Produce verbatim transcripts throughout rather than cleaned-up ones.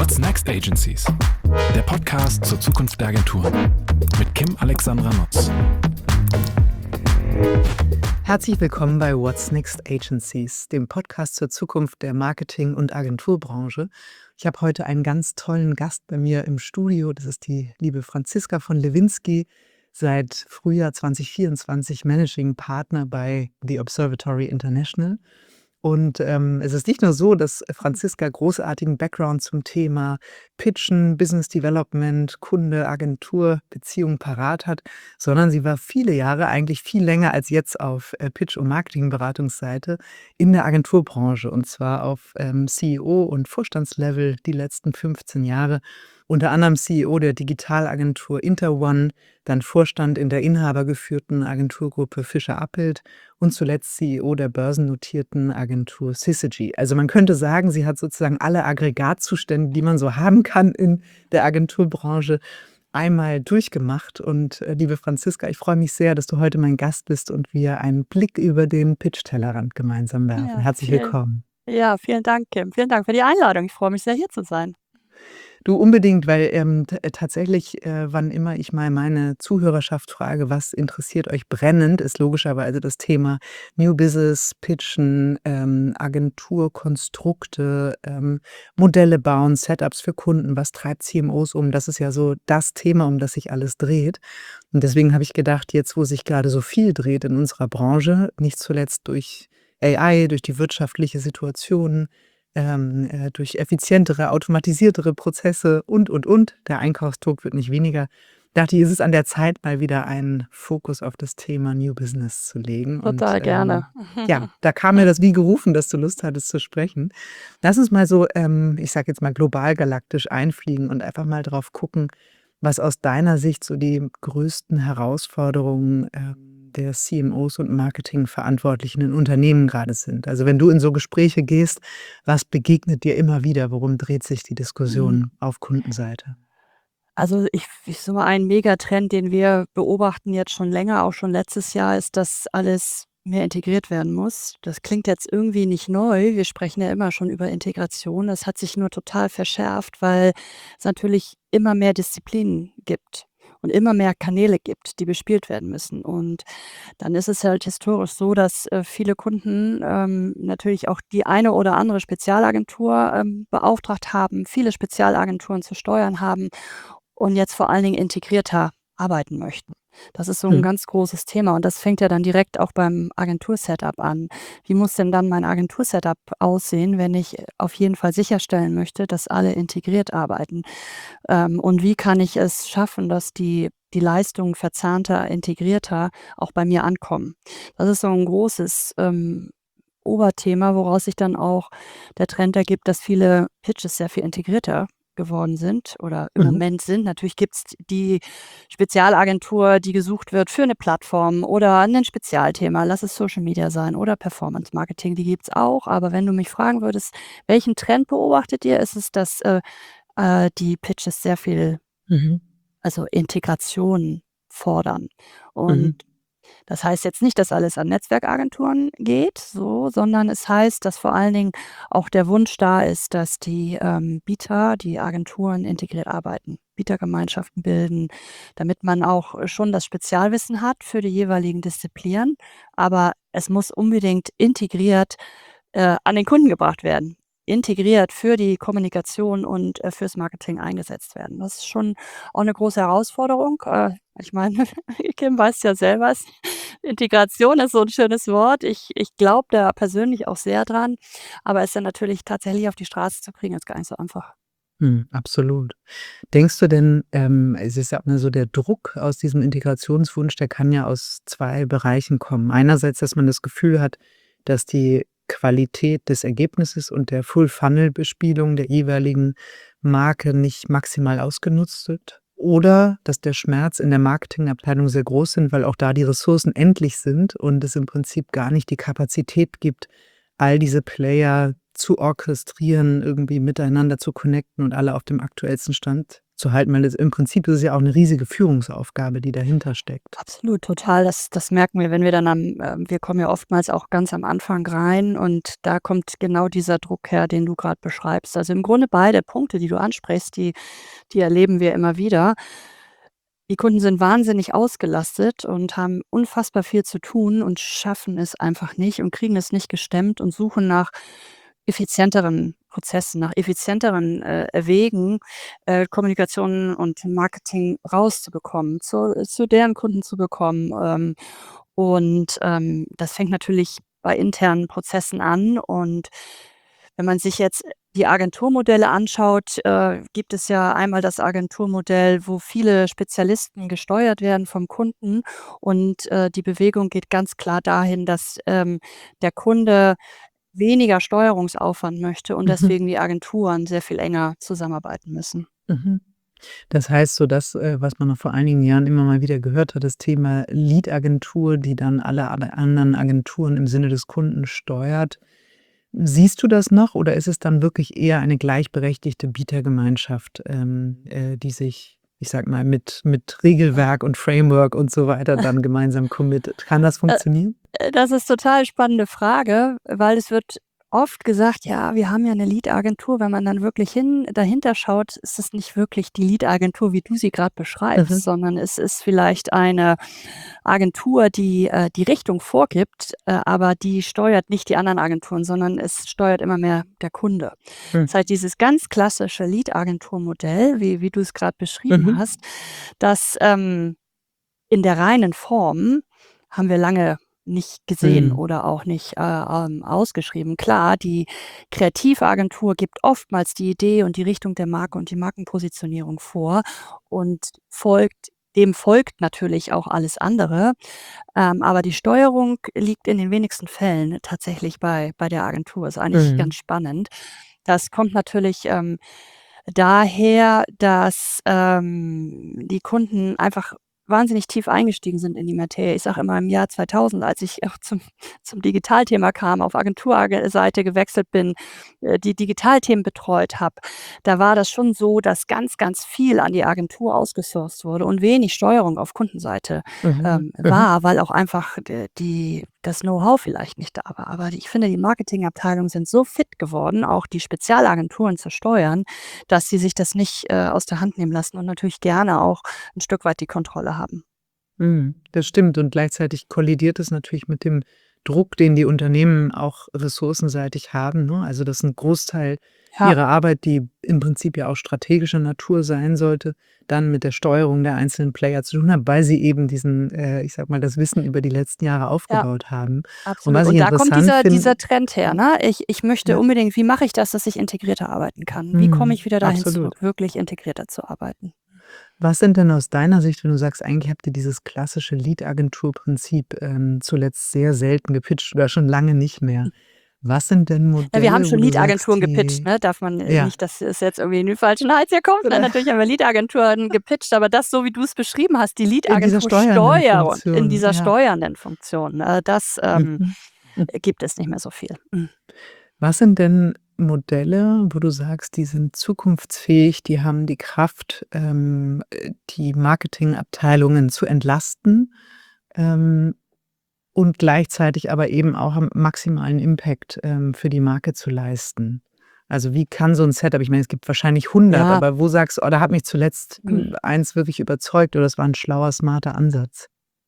What's Next Agencies? Der Podcast zur Zukunft der Agenturen mit Kim Alexandra Nutz. Herzlich willkommen bei What's Next Agencies, dem Podcast zur Zukunft der Marketing- und Agenturbranche. Ich habe heute einen ganz tollen Gast bei mir im Studio. Das ist die liebe Franziska von Lewinsky, seit Frühjahr zwanzig vierundzwanzig Managing Partner bei The Observatory International. Und ähm, es ist nicht nur so, dass Franziska großartigen Background zum Thema Pitchen, Business Development, Kunde, Agentur, Beziehung parat hat, sondern sie war viele Jahre, eigentlich viel länger als jetzt auf äh, Pitch- und Marketingberatungsseite, in der Agenturbranche. Und zwar auf ähm, C E O- und Vorstandslevel die letzten fünfzehn Jahre. Unter anderem C E O der Digitalagentur Interone, dann Vorstand in der inhabergeführten Agenturgruppe Fischer-Appelt und zuletzt C E O der börsennotierten Agentur Syzygy. Also man könnte sagen, sie hat sozusagen alle Aggregatzustände, die man so haben kann in der Agenturbranche, einmal durchgemacht. Und äh, liebe Franziska, ich freue mich sehr, dass du heute mein Gast bist und wir einen Blick über den Pitch-Tellerrand gemeinsam werfen. Ja, Herzlich vielen, willkommen. ja, vielen Dank, Kim. Vielen Dank für die Einladung. Ich freue mich sehr, hier zu sein. Du unbedingt, weil ähm, t- tatsächlich, äh, wann immer ich mal meine Zuhörerschaft frage, was interessiert euch brennend, ist logischerweise das Thema New Business, Pitchen, ähm, Agenturkonstrukte, ähm, Modelle bauen, Setups für Kunden, was treibt C M Os um? Das ist ja so das Thema, um das sich alles dreht. Und deswegen habe ich gedacht, jetzt wo sich gerade so viel dreht in unserer Branche, nicht zuletzt durch A I, durch die wirtschaftliche Situation, ähm, äh, durch effizientere, automatisiertere Prozesse und, und, und. Der Einkaufsdruck wird nicht weniger. Dachte ich, ist es an der Zeit, mal wieder einen Fokus auf das Thema New Business zu legen. Total Und gerne. ähm, ja, da kam mir das wie gerufen, dass du Lust hattest zu sprechen. Lass uns mal so, ähm, ich sage jetzt mal global galaktisch einfliegen und einfach mal drauf gucken, was aus deiner Sicht so die größten Herausforderungen ähm, der C M Os und Marketingverantwortlichen in Unternehmen gerade sind. Also wenn du in so Gespräche gehst, was begegnet dir immer wieder? Worum dreht sich die Mhm. Diskussion auf Kundenseite? Also ich, ich so ein Megatrend, den wir beobachten jetzt schon länger, auch schon letztes Jahr, ist, dass alles mehr integriert werden muss. Das klingt jetzt irgendwie nicht neu. Wir sprechen ja immer schon über Integration. Das hat sich nur total verschärft, weil es natürlich immer mehr Disziplinen gibt und immer mehr Kanäle gibt, die bespielt werden müssen. Und dann ist es halt historisch so, dass äh, viele Kunden ähm, natürlich auch die eine oder andere Spezialagentur ähm, beauftragt haben, viele Spezialagenturen zu steuern haben und jetzt vor allen Dingen integrierter arbeiten möchten. Das ist so ein Mhm. ganz großes Thema und das fängt ja dann direkt auch beim Agentur-Setup an. Wie muss denn dann mein Agentur-Setup aussehen, wenn ich äh, auf jeden Fall sicherstellen möchte, dass alle integriert arbeiten? Ähm, und wie kann ich es schaffen, dass die die Leistungen verzahnter, integrierter auch bei mir ankommen? Das ist so ein großes, ähm, Oberthema, woraus sich dann auch der Trend ergibt, dass viele Pitches sehr viel integrierter geworden sind oder im Mhm. Moment sind. Natürlich gibt's die Spezialagentur, die gesucht wird für eine Plattform oder ein Spezialthema. Lass es Social Media sein oder Performance Marketing, die gibt's auch. Aber wenn du mich fragen würdest, welchen Trend beobachtet ihr, ist es, dass, äh, äh, die Pitches sehr viel, Mhm. also Integration fordern. Und Mhm. das heißt jetzt nicht, dass alles an Netzwerkagenturen geht, so, sondern es heißt, dass vor allen Dingen auch der Wunsch da ist, dass die, ähm, Bieter, die Agenturen integriert arbeiten, Bietergemeinschaften bilden, damit man auch äh, schon das Spezialwissen hat für die jeweiligen Disziplinen, aber es muss unbedingt integriert, äh, an den Kunden gebracht werden, integriert für die Kommunikation und, äh, fürs Marketing eingesetzt werden. Das ist schon auch eine große Herausforderung. Äh, ich meine, Kim weiß ja selber, es Integration ist so ein schönes Wort. Ich ich glaube da persönlich auch sehr dran, aber es dann natürlich tatsächlich auf die Straße zu kriegen, ist gar nicht so einfach. Mhm. Absolut. Denkst du denn, ähm, es ist ja auch immer so der Druck aus diesem Integrationswunsch, der kann ja aus zwei Bereichen kommen. Einerseits, dass man das Gefühl hat, dass die Qualität des Ergebnisses und der Full-Funnel-Bespielung der jeweiligen Marke nicht maximal ausgenutzt wird. Oder dass der Schmerz in der Marketingabteilung sehr groß sind, weil auch da die Ressourcen endlich sind und es im Prinzip gar nicht die Kapazität gibt, all diese Player zu orchestrieren, irgendwie miteinander zu connecten und alle auf dem aktuellsten Stand zu halten, weil es im Prinzip ist es ja auch eine riesige Führungsaufgabe, die dahinter steckt. Absolut, total. Das das merken wir, wenn wir dann am ähm, wir kommen ja oftmals auch ganz am Anfang rein und da kommt genau dieser Druck her, den du gerade beschreibst. Also, im Grunde beide Punkte, die du ansprichst, die die erleben wir immer wieder. Die Kunden sind wahnsinnig ausgelastet und haben unfassbar viel zu tun und schaffen es einfach nicht und kriegen es nicht gestemmt und suchen nach effizienteren Prozessen, nach effizienteren, äh, Wegen, äh, Kommunikation und Marketing rauszubekommen, zu zu deren Kunden zu bekommen. Ähm, und, ähm, das fängt natürlich bei internen Prozessen an. Und wenn man sich jetzt die Agenturmodelle anschaut, äh, gibt es ja einmal das Agenturmodell, wo viele Spezialisten gesteuert werden vom Kunden und, äh, die Bewegung geht ganz klar dahin, dass, ähm, der Kunde weniger Steuerungsaufwand möchte und Mhm. deswegen die Agenturen sehr viel enger zusammenarbeiten müssen. Mhm. Das heißt so das, äh, was man noch vor einigen Jahren immer mal wieder gehört hat, das Thema Lead-Agentur, die dann alle ade anderen Agenturen im Sinne des Kunden steuert. Siehst du das noch oder ist es dann wirklich eher eine gleichberechtigte Bietergemeinschaft, ähm, äh, die sich, ich sage mal, mit mit Regelwerk und Framework und so weiter dann gemeinsam committet? Kann das Äh, funktionieren? äh, das ist total spannende Frage, weil es wird oft gesagt: „Ja, wir haben ja 'ne Lead-Agentur.“ Wenn man dann wirklich hin dahinter schaut, ist es nicht wirklich die Lead-Agentur, wie du sie grad beschreibst, Mhm. sondern es ist vielleicht eine Agentur, die, äh, die Richtung vorgibt, äh, aber die steuert nicht die anderen Agenturen, sondern es steuert immer mehr der Kunde. Hm. Das heißt, dieses ganz klassische Lead-Agentur-Modell, wie wie du's grad beschrieben Mhm. hast, das, ähm, in der reinen Form haben wir lange nicht gesehen Mhm. oder auch nicht, äh, ähm, ausgeschrieben. Klar, die Kreativagentur gibt oftmals die Idee und die Richtung der Marke und die Markenpositionierung vor und folgt dem folgt natürlich auch alles andere. Ähm, aber die Steuerung liegt in den wenigsten Fällen tatsächlich bei bei der Agentur. Ist eigentlich Mhm. ganz spannend. Das kommt natürlich, ähm, daher, dass, ähm, die Kunden einfach wahnsinnig tief eingestiegen sind in die Materie. Ich sage immer im Jahr zweitausend, als ich auch zum zum Digitalthema kam, auf Agenturage Seite gewechselt bin, äh, die Digitalthemen betreut habe, da war das schon so, dass ganz, ganz viel an die Agentur ausgesourced wurde und wenig Steuerung auf Kundenseite, Mhm. ähm, Mhm. war, weil auch einfach d die das Know-how vielleicht nicht da war. Aber ich finde, die Marketingabteilungen sind so fit geworden, auch die Spezialagenturen zu steuern, dass sie sich das nicht, äh, aus der Hand nehmen lassen und natürlich gerne auch 'n Stück weit die Kontrolle haben. Mhm, das stimmt und gleichzeitig kollidiert es natürlich mit dem Druck, den die Unternehmen auch ressourcenseitig haben, ne? Also, dass 'n Großteil Ja. ihrer Arbeit, die im Prinzip ja auch strategischer Natur sein sollte, dann mit der Steuerung der einzelnen Player zu tun hat, weil sie eben diesen, äh, ich sage mal, das Wissen über die letzten Jahre Ja, aufgebaut haben. Und absolut. was ich Und da kommt interessant dieser finde dieser Trend her, ja, ne? Ich ich möchte ja. unbedingt wie mache ich das, dass ich integrierter arbeiten kann? Wie komme Mhm, ich wieder dahin absolut. zurück, wirklich integrierter zu arbeiten? Was sind denn aus deiner Sicht, wenn du sagst, eigentlich habt ihr dieses klassische Lead-Agentur-Prinzip, ähm, zuletzt sehr selten gepitcht oder schon lange nicht mehr. Was sind denn Ja, wir haben Modelle, wo schon du sagst, Lead-Agenturen gepitcht, die ne? Darf man, äh, ja. nicht, dass es jetzt irgendwie in den falschen Hals hier kommt, ne? Oder Natürlich haben wir Lead-Agenturen gepitcht, aber das, so wie du's beschrieben hast, die In dieser Lead-Agentur steuernden steuernd in Funktion, dieser ja. steuernden Funktion, äh, das, ähm, Mhm. Hm. gibt es nicht mehr so viel. Hm. Was sind denn Modelle, wo du sagst, die sind zukunftsfähig, die haben die Kraft, ähm, äh, die Marketingabteilungen zu entlasten, ähm, und gleichzeitig aber eben auch 'n maximalen Impact, ähm, für die Marke zu leisten? Also, wie kann so 'n Setup ich meine, es gibt wahrscheinlich hundert, Ja. aber wo sagst du: „Oh, da hat mich zuletzt, Hm. hm, eins wirklich überzeugt oder das war 'n schlauer, smarter Ansatz?“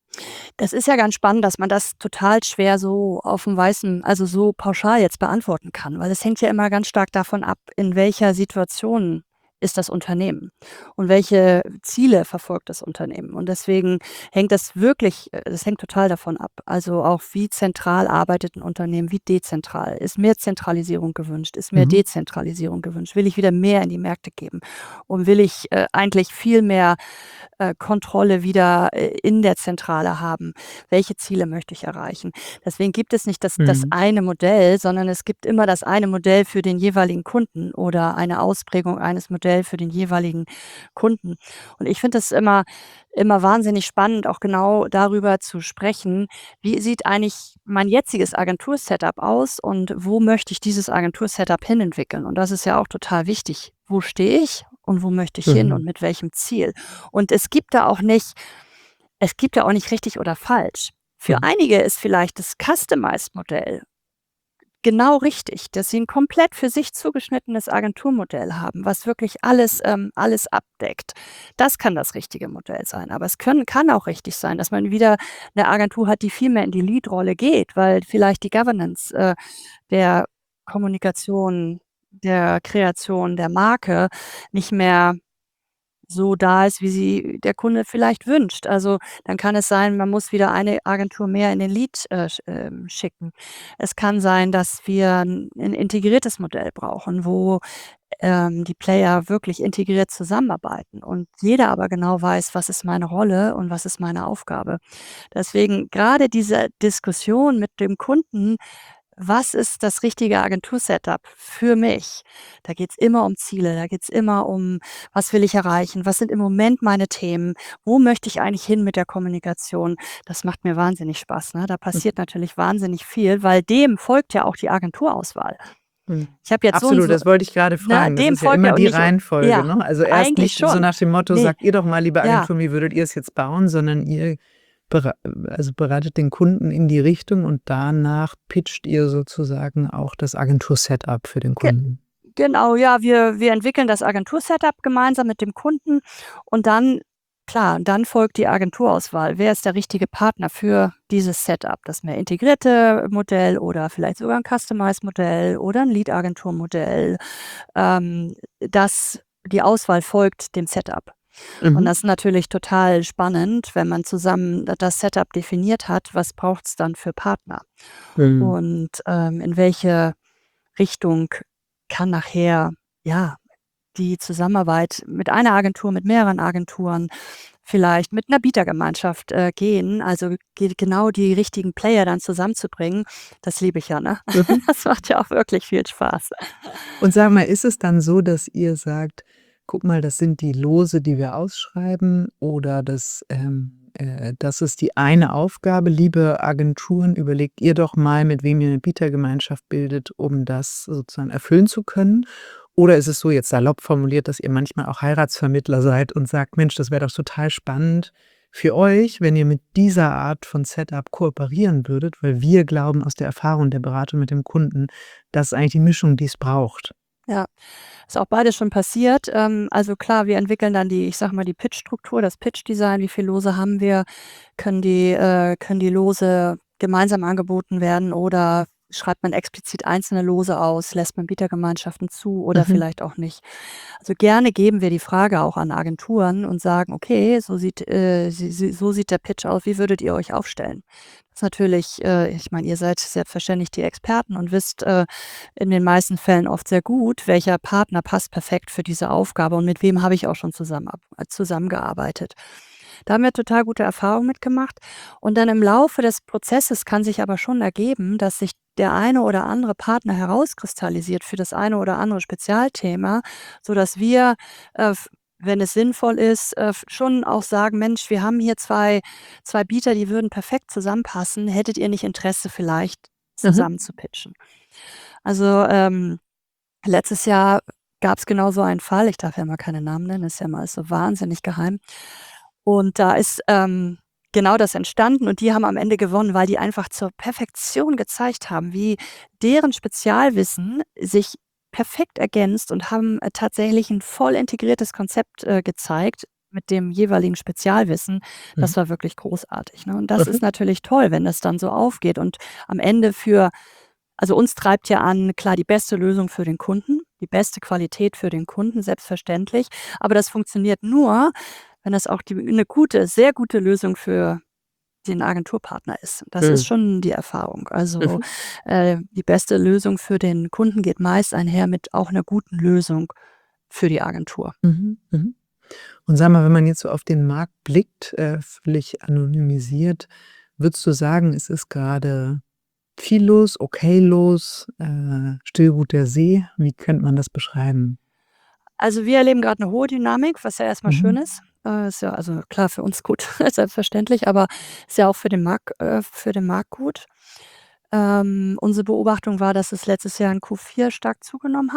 Das ist ja ganz spannend, dass man das total schwer so auf'm Weißen also, so pauschal jetzt beantworten kann, weil es hängt ja immer ganz stark davon ab, in welcher Situation ist das Unternehmen und welche Ziele verfolgt das Unternehmen. Und deswegen hängt das wirklich äh, das hängt total davon ab. Also, auch wie zentral arbeitet 'n Unternehmen, wie dezentral. Ist mehr Zentralisierung gewünscht? Ist mehr Mhm. Dezentralisierung gewünscht? Will ich wieder mehr in die Märkte geben? Und will ich, äh, eigentlich viel mehr, äh, Kontrolle wieder, äh, in der Zentrale haben? Welche Ziele möchte ich erreichen? Deswegen gibt es nicht das das Mhm. eine Modell, sondern es gibt immer das eine Modell für den jeweiligen Kunden oder eine Ausprägung eines Modells für den jeweiligen Kunden. Und ich finde das immer immer wahnsinnig spannend, auch genau darüber zu sprechen: „Wie sieht eigentlich mein jetziges Agentur-Setup aus und wo möchte ich dieses Agentur-Setup hinentwickeln?“ Und das ist ja auch total wichtig. Wo stehe ich und wo möchte ich hin und Mhm. mit welchem Ziel. Und es gibt da auch nicht es gibt da auch nicht richtig oder falsch. Für Mhm. einige ist vielleicht das Customized-Modell genau richtig, dass sie 'n komplett für sich zugeschnittenes Agenturmodell haben, was wirklich alles ähm, alles abdeckt. Das kann das richtige Modell sein. Aber es können kann auch richtig sein, dass man wieder 'ne Agentur hat, die viel mehr in die Lead-Rolle geht, weil vielleicht die Governance, äh, der Kommunikation, der Kreation der Marke nicht mehr so da ist, wie sie der Kunde vielleicht wünscht. Also, dann kann es sein, man muss wieder eine Agentur mehr in den Lead, äh, sch ähm, schicken. Es kann sein, dass wir 'n 'n integriertes Modell brauchen, wo, ähm, die Player wirklich integriert zusammenarbeiten und jeder aber genau weiß: „Was ist meine Rolle und was ist meine Aufgabe?“ Deswegen grade diese Diskussion mit dem Kunden: „Was ist das richtige Agentur-Setup für mich?“ Da geht's immer um Ziele, da geht's immer um: „Was will ich erreichen? Was sind im Moment meine Themen? Wo möchte ich eigentlich hin mit der Kommunikation?“ Das macht mir wahnsinnig Spaß, ne? Da Mhm. passiert natürlich wahnsinnig viel, weil dem folgt ja auch die Agenturauswahl. Mhm. Ich habe jetzt so 'n Absolut, so das wollte ich grade ne, fragen. Das dem ist ja folgt immer ja und die nicht Reihenfolge, ja, ne? Also, erst eigentlich nicht so schon. nach dem Motto: Ne, „Sagt ihr doch mal, liebe ja. Agenturen, wie würdet ihr's jetzt bauen?“, sondern ihr bera also, beratet den Kunden in die Richtung und danach pitcht ihr sozusagen auch das Agentur-Setup für den Ge Kunden. genau, ja, wir wir entwickeln das Agentur-Setup gemeinsam mit dem Kunden und dann klar, dann folgt die Agenturauswahl. Wer ist der richtige Partner für dieses Setup? Das mehr integrierte Modell oder vielleicht sogar 'n Customized-Modell oder 'n Lead-Agentur-Modell. Ähm, das die Auswahl folgt dem Setup. Und Mhm. das ist natürlich total spannend, wenn man zusammen da das Setup definiert hat, was braucht's dann für Partner? Mhm. Und, ähm, in welche Richtung kann nachher, ja, die Zusammenarbeit mit einer Agentur, mit mehreren Agenturen, vielleicht mit 'ner Bietergemeinschaft, äh, gehen? Also, ge genau die richtigen Player dann zusammenzubringen, das liebe ich ja, ne? Mhm. Das macht ja auch wirklich viel Spaß. Und sag mal, ist es dann so, dass ihr sagt: „Guck mal, das sind die Lose, die wir ausschreiben“, oder das, ähm, äh „das ist die eine Aufgabe. Liebe Agenturen, überlegt ihr doch mal, mit wem ihr 'ne Bietergemeinschaft bildet, um das sozusagen erfüllen zu können?“ Oder ist es so, jetzt salopp formuliert, dass ihr manchmal auch Heiratsvermittler seid und sagt: „Mensch, das wäre doch total spannend für euch, wenn ihr mit dieser Art von Setup kooperieren würdet, weil wir glauben aus der Erfahrung der Beratung mit dem Kunden, das ist eigentlich die Mischung, die es braucht.“ Ja, ist auch beides schon passiert. Ähm, also klar, wir entwickeln dann die ich sage mal, die Pitch-Struktur, das Pitch-Design. Wie viel Lose haben wir? Können die äh, können die Lose gemeinsam angeboten werden oder schreibt man explizit einzelne Lose aus? Lässt man Bietergemeinschaften zu oder Mhm. vielleicht auch nicht? Also, gerne geben wir die Frage auch an Agenturen und sagen: „Okay, so sieht äh, si si so sieht der Pitch aus. Wie würdet ihr euch aufstellen?“ Das ist natürlich äh, ich meine, ihr seid selbstverständlich die Experten und wisst, äh, in den meisten Fällen oft sehr gut, welcher Partner passt perfekt für diese Aufgabe und mit wem habe ich auch schon zusammenab äh, zusammengearbeitet. Da haben wir total gute Erfahrungen mit gemacht. Und dann im Laufe des Prozesses kann sich aber schon ergeben, dass sich der eine oder andere Partner herauskristallisiert für das eine oder andere Spezialthema, sodass wir, äh, f wenn es sinnvoll ist, äh, f schon auch sagen: „Mensch, wir haben hier zwei zwei Bieter, die würden perfekt zusammenpassen. Hättet ihr nicht Interesse, vielleicht Mhm. zusammen zu pitchen?“ Also, ähm, letztes Jahr gab's genau so einen Fall. Ich darf ja mal keine Namen nennen, ist ja immer alles so wahnsinnig geheim. Und da ist, ähm, genau das entstanden und die haben am Ende gewonnen, weil die einfach zur Perfektion gezeigt haben, wie deren Spezialwissen sich perfekt ergänzt und haben, äh, tatsächlich 'n voll integriertes Konzept, äh, gezeigt mit dem jeweiligen Spezialwissen. Mhm. Das war wirklich großartig, ne? Und das Mhm. ist natürlich toll, wenn das dann so aufgeht und am Ende für also, uns treibt ja an, klar, die beste Lösung für den Kunden, die beste Qualität für den Kunden, selbstverständlich. Aber das funktioniert nur, wenn das auch die 'ne gute sehr gute Lösung für den Agenturpartner ist. Das ist Mhm. schon die Erfahrung. Also, Mhm. äh, die beste Lösung für den Kunden geht meist einher mit auch 'ner guten Lösung für die Agentur. Mhm, mhm. Und sag mal, wenn man jetzt so auf den Markt blickt, äh, völlig anonymisiert, würdest du sagen, es ist grade viel los, okay los, äh, Stillruht der See? Wie könnte man das beschreiben? Also, wir erleben grad 'ne hohe Dynamik, was ja erst mal schön Mhm. ist. Äh, ist ja also klar für uns gut, selbstverständlich, aber ist ja auch für den Markt äh, für den Markt gut. Ähm, unsere Beobachtung war, dass es letztes Jahr in Q4 stark zugenommen hat.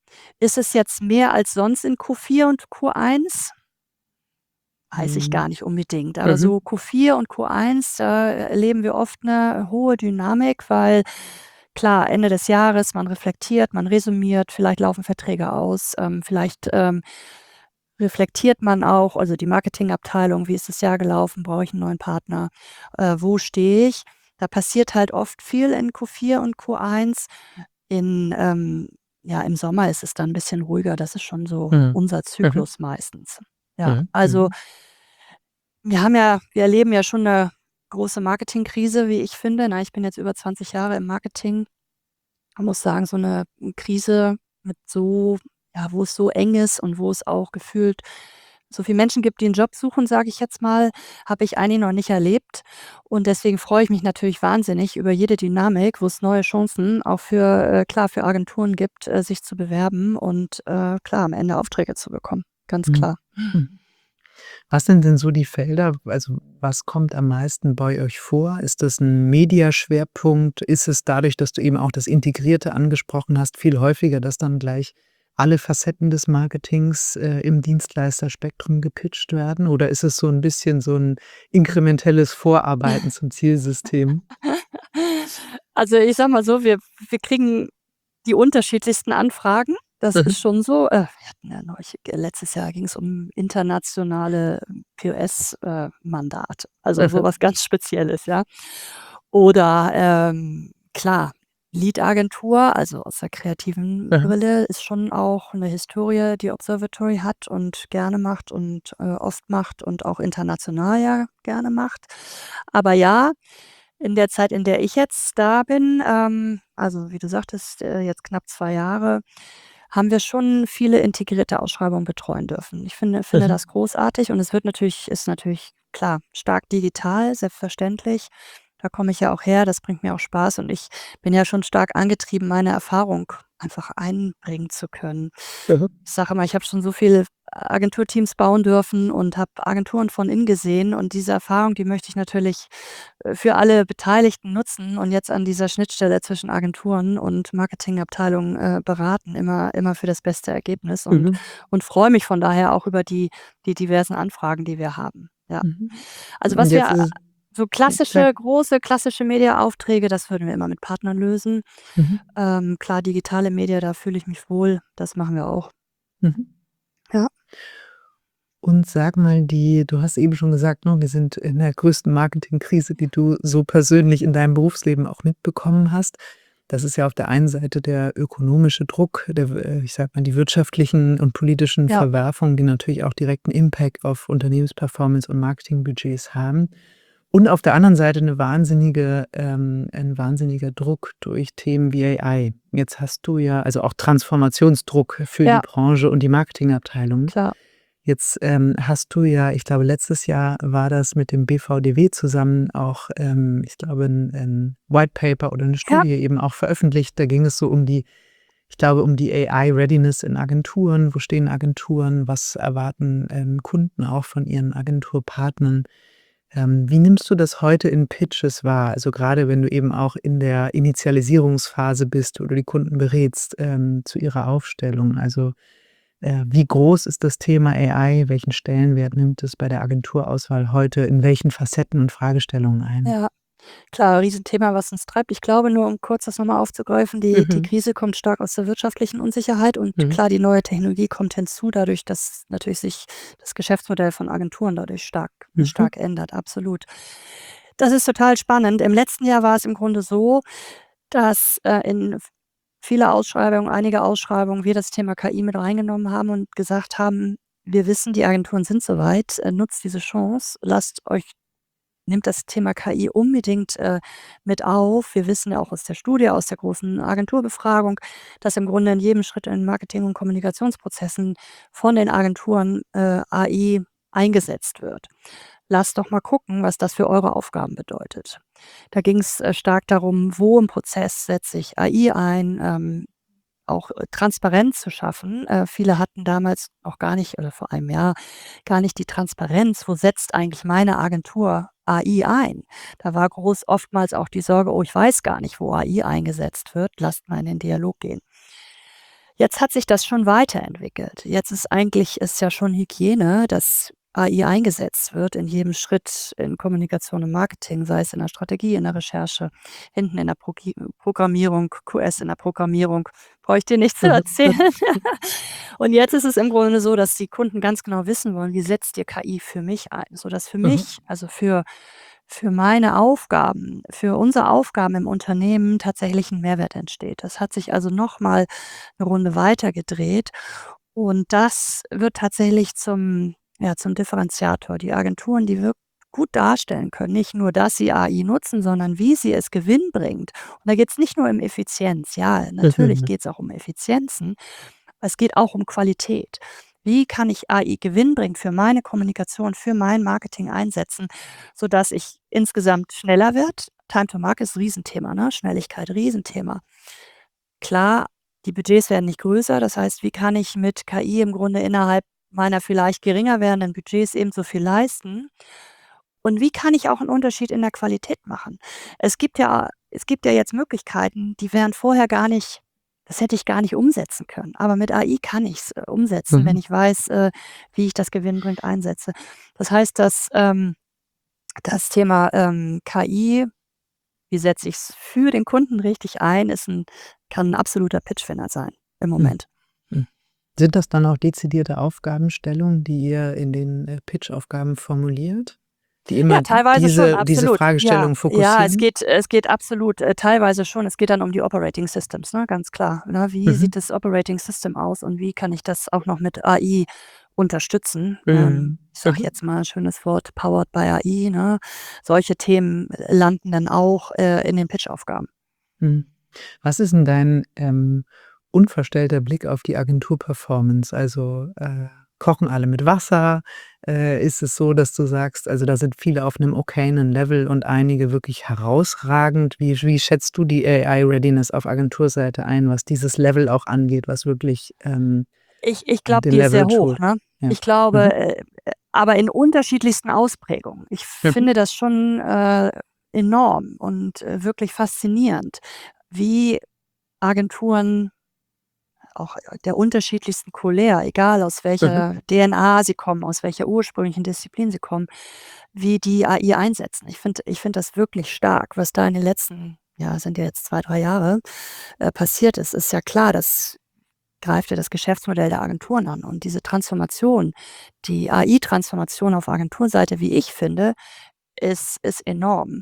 Ist es jetzt mehr als sonst in Q vier und Q eins? Weiß ich Mhm. gar nicht unbedingt. Aber Mhm. so Q vier und Q eins, da erleben wir oft 'ne hohe Dynamik, weil klar, Ende des Jahres, man reflektiert, man resümiert, vielleicht laufen Verträge aus, ähm, vielleicht, ähm, reflektiert man auch, also die Marketingabteilung: „Wie ist das Jahr gelaufen? Brauche ich 'n neuen Partner? Äh, wo stehe ich?“ Da passiert halt oft viel in Q vier und Q eins. In, ähm ja, im Sommer ist es dann 'n bisschen ruhiger. Das ist schon so Mhm. unser Mhm. Zyklus meistens. Ja, Mhm. also Mhm. wir haben ja wir erleben ja schon 'ne große Marketingkrise, wie ich finde, ne? Ich bin jetzt über zwanzig Jahre im Marketing. Man muss sagen, so 'ne Krise mit so ja, wo es so eng ist und wo es auch gefühlt so viel Menschen gibt, die 'n Job suchen, sage ich jetzt mal, habe ich eigentlich noch nicht erlebt. Und deswegen freue ich mich natürlich wahnsinnig über jede Dynamik, wo es neue Chancen auch für äh, klar, für Agenturen gibt, äh, sich zu bewerben und, äh, klar, am Ende Aufträge zu bekommen, ganz Mhm. klar. Mhm. Was sind denn so die Felder also, was kommt am meisten bei euch vor? Ist das 'n Mediaschwerpunkt? Ist es dadurch, dass du eben auch das Integrierte angesprochen hast, viel häufiger, dass dann gleich alle Facetten des Marketings, äh, im Dienstleisterspektrum gepitcht werden? Oder ist es so 'n bisschen so 'n inkrementelles Vorarbeiten zum Zielsystem? Also, ich sage mal so, wir wir kriegen die unterschiedlichsten Anfragen. Das Mhm. ist schon so. Äh, wir hatten ja neulich letztes Jahr ging's um internationale POS äh, Mandat, also so Mhm. was ganz Spezielles, ja. Oder, ähm, klar, Lead-Agentur, also aus der kreativen Mhm. Brille, ist schon auch 'ne Historie, die Observatory hat und gerne macht und, äh, oft macht und auch international ja gerne macht. Aber ja, in der Zeit, in der ich jetzt da bin, ähm, also wie du sagtest, äh, jetzt knapp zwei Jahre, haben wir schon viele integrierte Ausschreibungen betreuen dürfen. Ich finde finde Mhm. das großartig und es wird natürlich ist natürlich, klar, stark digital, selbstverständlich. Da komme ich ja auch her, das bringt mir auch Spaß und ich bin ja schon stark angetrieben, meine Erfahrung einfach einbringen zu können. Mhm. Ich sage immer, ich habe schon so viele Agenturteams bauen dürfen und habe Agenturen von innen gesehen und diese Erfahrung, die möchte ich natürlich, äh, für alle Beteiligten nutzen und jetzt an dieser Schnittstelle zwischen Agenturen und Marketingabteilungen, äh, beraten, immer immer für das beste Ergebnis und Mhm. und freue mich von daher auch über die die diversen Anfragen, die wir haben, ja. Mhm. Also, Und was jetzt wir ist so es sag klassische große klassische Mediaaufträge, das würden wir immer mit Partnern lösen. Mhm. Ähm, klar, digitale Media, da fühle ich mich wohl, das machen wir auch. Mhm. Ja. Und sag mal, die du hast eben schon gesagt, ne, wir sind in der größten Marketingkrise, die du so persönlich in deinem Berufsleben auch mitbekommen hast. Das ist ja auf der einen Seite der ökonomische Druck, der w äh, ich sage mal, die wirtschaftlichen und politischen Ja. Verwerfungen, die natürlich auch direkten Impact auf Unternehmensperformance und Marketingbudgets haben. Und auf der anderen Seite 'ne wahnsinnige ähm, ein wahnsinniger Druck durch Themen wie AI. Jetzt hast du ja also auch Transformationsdruck für die Ja. Branche und die Marketingabteilung. Klar. Jetzt, ähm, hast du ja ich glaube, letztes Jahr war das mit dem BVDW zusammen auch, ähm, ich glaube, 'n 'n White Paper oder 'ne Ja. Studie eben auch veröffentlicht. Da ging es so um die ich glaube, um die AI-Readiness in Agenturen. Wo stehen Agenturen? Was erwarten, ähm, Kunden auch von ihren Agenturpartnern? Ähm, wie nimmst du das heute in Pitches wahr? Also, grade wenn du eben auch in der Initialisierungsphase bist, wo du die Kunden berätst, ähm, zu ihrer Aufstellung. Also, äh, wie groß ist das Thema AI? Welchen Stellenwert nimmt es bei der Agenturauswahl heute in welchen Facetten und Fragestellungen ein? Ja, klar, Riesenthema, was uns treibt. Ich glaube nur, um kurz das noch mal aufzugreifen, die die Mhm. Krise kommt stark aus der wirtschaftlichen Unsicherheit und Mhm. klar, die neue Technologie kommt hinzu, dadurch, dass natürlich sich das Geschäftsmodell von Agenturen dadurch stark Mhm. stark ändert, absolut. Das ist total spannend. Im letzten Jahr war es im Grunde so, dass, äh, in v viele Ausschreibungen einige Ausschreibungen wir das Thema KI mit reingenommen haben und gesagt haben: „Wir wissen, die Agenturen sind so weit, äh, nutzt diese Chance, lasst euch nehmt das Thema KI unbedingt, äh, mit auf.“ Wir wissen ja auch aus der Studie, aus der großen Agenturbefragung, dass im Grunde in jedem Schritt in Marketing und Kommunikationsprozessen von den Agenturen, äh, AI eingesetzt wird. Lasst doch mal gucken, was das für eure Aufgaben bedeutet. Da ging's, äh, stark darum, wo im Prozess setze ich AI ein, ähm, auch, äh, Transparenz zu schaffen. Äh, viele hatten damals auch gar nicht oder vor einem Jahr gar nicht die Transparenz, wo setzt eigentlich meine Agentur AI ein? Da war groß oftmals auch die Sorge: „Oh, ich weiß gar nicht, wo AI eingesetzt wird. Lasst mal in den Dialog gehen.“ Jetzt hat sich das schon weiterentwickelt. Jetzt ist eigentlich ist ja schon Hygiene, dass A I eingesetzt wird in jedem Schritt in Kommunikation und Marketing, sei es in der Strategie, in der Recherche, hinten in der Progi Programmierung, Q S in der Programmierung, brauche ich dir nicht zu erzählen. Und jetzt ist es im Grunde so, dass die Kunden ganz genau wissen wollen, wie setzt ihr K I für mich ein, sodass für Mhm. mich, also für für meine Aufgaben, für unsere Aufgaben im Unternehmen tatsächlich ein Mehrwert entsteht. Das hat sich also noch mal 'ne Runde weitergedreht und das wird tatsächlich zum ja, zum Differenziator. Die Agenturen, die wirk gut darstellen können, nicht nur, dass sie A I nutzen, sondern wie sie es gewinnbringend und da geht es nicht nur um Effizienz. Ja, natürlich Mhm. geht es auch um Effizienzen, aber es geht auch um Qualität. Wie kann ich A I gewinnbringend für meine Kommunikation, für mein Marketing einsetzen, sodass ich insgesamt schneller werde? Time to Market ist 'n Riesenthema, ne? Schnelligkeit, Riesenthema. Klar, die Budgets werden nicht größer. Das heißt, wie kann ich mit K I im Grunde innerhalb meiner vielleicht geringer werdenden Budgets ebenso viel leisten? Und wie kann ich auch 'n Unterschied in der Qualität machen? Es gibt ja es gibt ja jetzt Möglichkeiten, die wären vorher gar nicht das hätte ich gar nicht umsetzen können. Aber mit A I kann ich's, äh, umsetzen, wenn Mhm. ich weiß, äh, wie ich das gewinnbringend einsetze. Das heißt, dass, ähm das Thema, ähm, K I, wie setze ich's für den Kunden richtig ein, ist 'n kann 'n absoluter Pitchwinner sein im Mhm. Moment. Mhm. Sind das dann auch dezidierte Aufgabenstellungen, die ihr in den, äh, Pitch-Aufgaben formuliert, die Ja, immer teilweise schon, diese diese absolut. Ja, Fragestellung ja, es fokussieren? geht es geht absolut, äh, teilweise schon. Es geht dann um die Operating Systems, ne, ganz klar, ne? Wie Mhm. sieht das Operating System aus und wie kann ich das auch noch mit A I unterstützen? Ähm, Mhm. ich sage Mhm. jetzt mal 'n schönes Wort, powered by A I, ne? Solche Themen äh, landen dann auch, äh, in den Pitchaufgaben. Mhm. Was ist 'n dein, ähm, unverstellter Blick auf die Agentur-Performance? Also, äh, kochen alle mit Wasser? Äh, ist es so, dass du sagst, also, da sind viele auf 'nem okayen Level und einige wirklich herausragend? Wie wie schätzt du die A I-Readiness auf Agenturseite ein, was dieses Level auch angeht, was wirklich, ähm, Ich ich äh, glaube, den die ist sehr Leverage hoch, holt? ne? Ja. Ich glaube, Mhm. äh, äh, aber in unterschiedlichsten Ausprägungen. Ich Mhm. finde das schon, äh, enorm und, äh, wirklich faszinierend, wie Agenturen auch der unterschiedlichsten Couleur, egal aus Mhm. welcher D N A sie kommen, aus welcher ursprünglichen Disziplin sie kommen, wie die A I einsetzen. Ich finde ich finde das wirklich stark, was da in den letzten ja, sind ja jetzt zwei, drei Jahre, äh, passiert ist. Ist ja klar, das greift ja das Geschäftsmodell der Agenturen an und diese Transformation, die A I-Transformation auf Agenturseite, wie ich finde, ist ist enorm.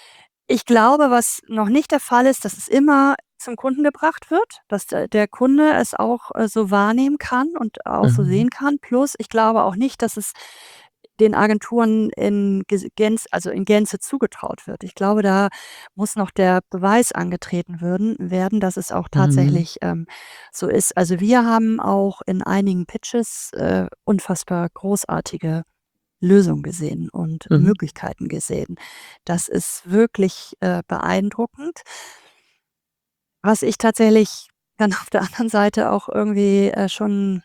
Ich glaube, was noch nicht der Fall ist, dass es immer zum Kunden gebracht wird, dass der der Kunde es auch, äh, so wahrnehmen kann und auch so Mhm. sehen kann. Plus, ich glaube auch nicht, dass es den Agenturen in ges Gänz also, in Gänze zugetraut wird. Ich glaube, da muss noch der Beweis angetreten würden werden, dass es auch Mhm. tatsächlich, ähm, so ist. Also, wir haben auch in einigen Pitches, äh, unfassbar großartige Lösungen gesehen und Mhm. Möglichkeiten gesehen. Das ist wirklich, äh, beeindruckend. Was ich tatsächlich dann auf der anderen Seite auch irgendwie, äh, schon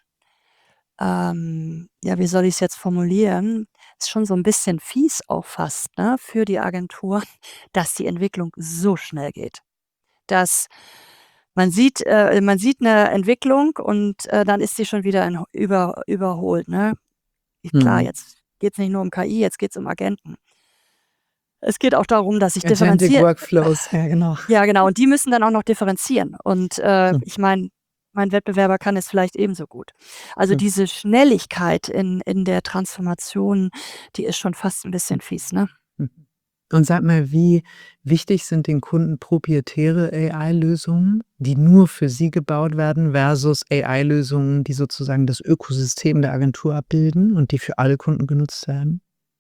ähm, ja, wie soll ich's jetzt formulieren? Ist schon so 'n bisschen fies auch fast, ne, für die Agentur, dass die Entwicklung so schnell geht. Dass man sieht äh, man sieht 'ne Entwicklung und, äh, dann ist sie schon wieder in über überholt, ne? Klar, Mhm. jetzt geht's nicht nur um K I, jetzt geht's um Agenten. Es geht auch darum, dass ich Agentic differenziert Workflows, ja genau. ja genau, und die müssen dann auch noch differenzieren. Und, äh, Hm. ich meine, mein Wettbewerber kann es vielleicht ebenso gut. Also, Hm. diese Schnelligkeit in in der Transformation, die ist schon fast 'n bisschen fies, ne? Mhm. Und sag mal, wie wichtig sind den Kunden proprietäre A I-Lösungen, die nur für sie gebaut werden versus A I-Lösungen, die sozusagen das Ökosystem der Agentur abbilden und die für alle Kunden genutzt werden?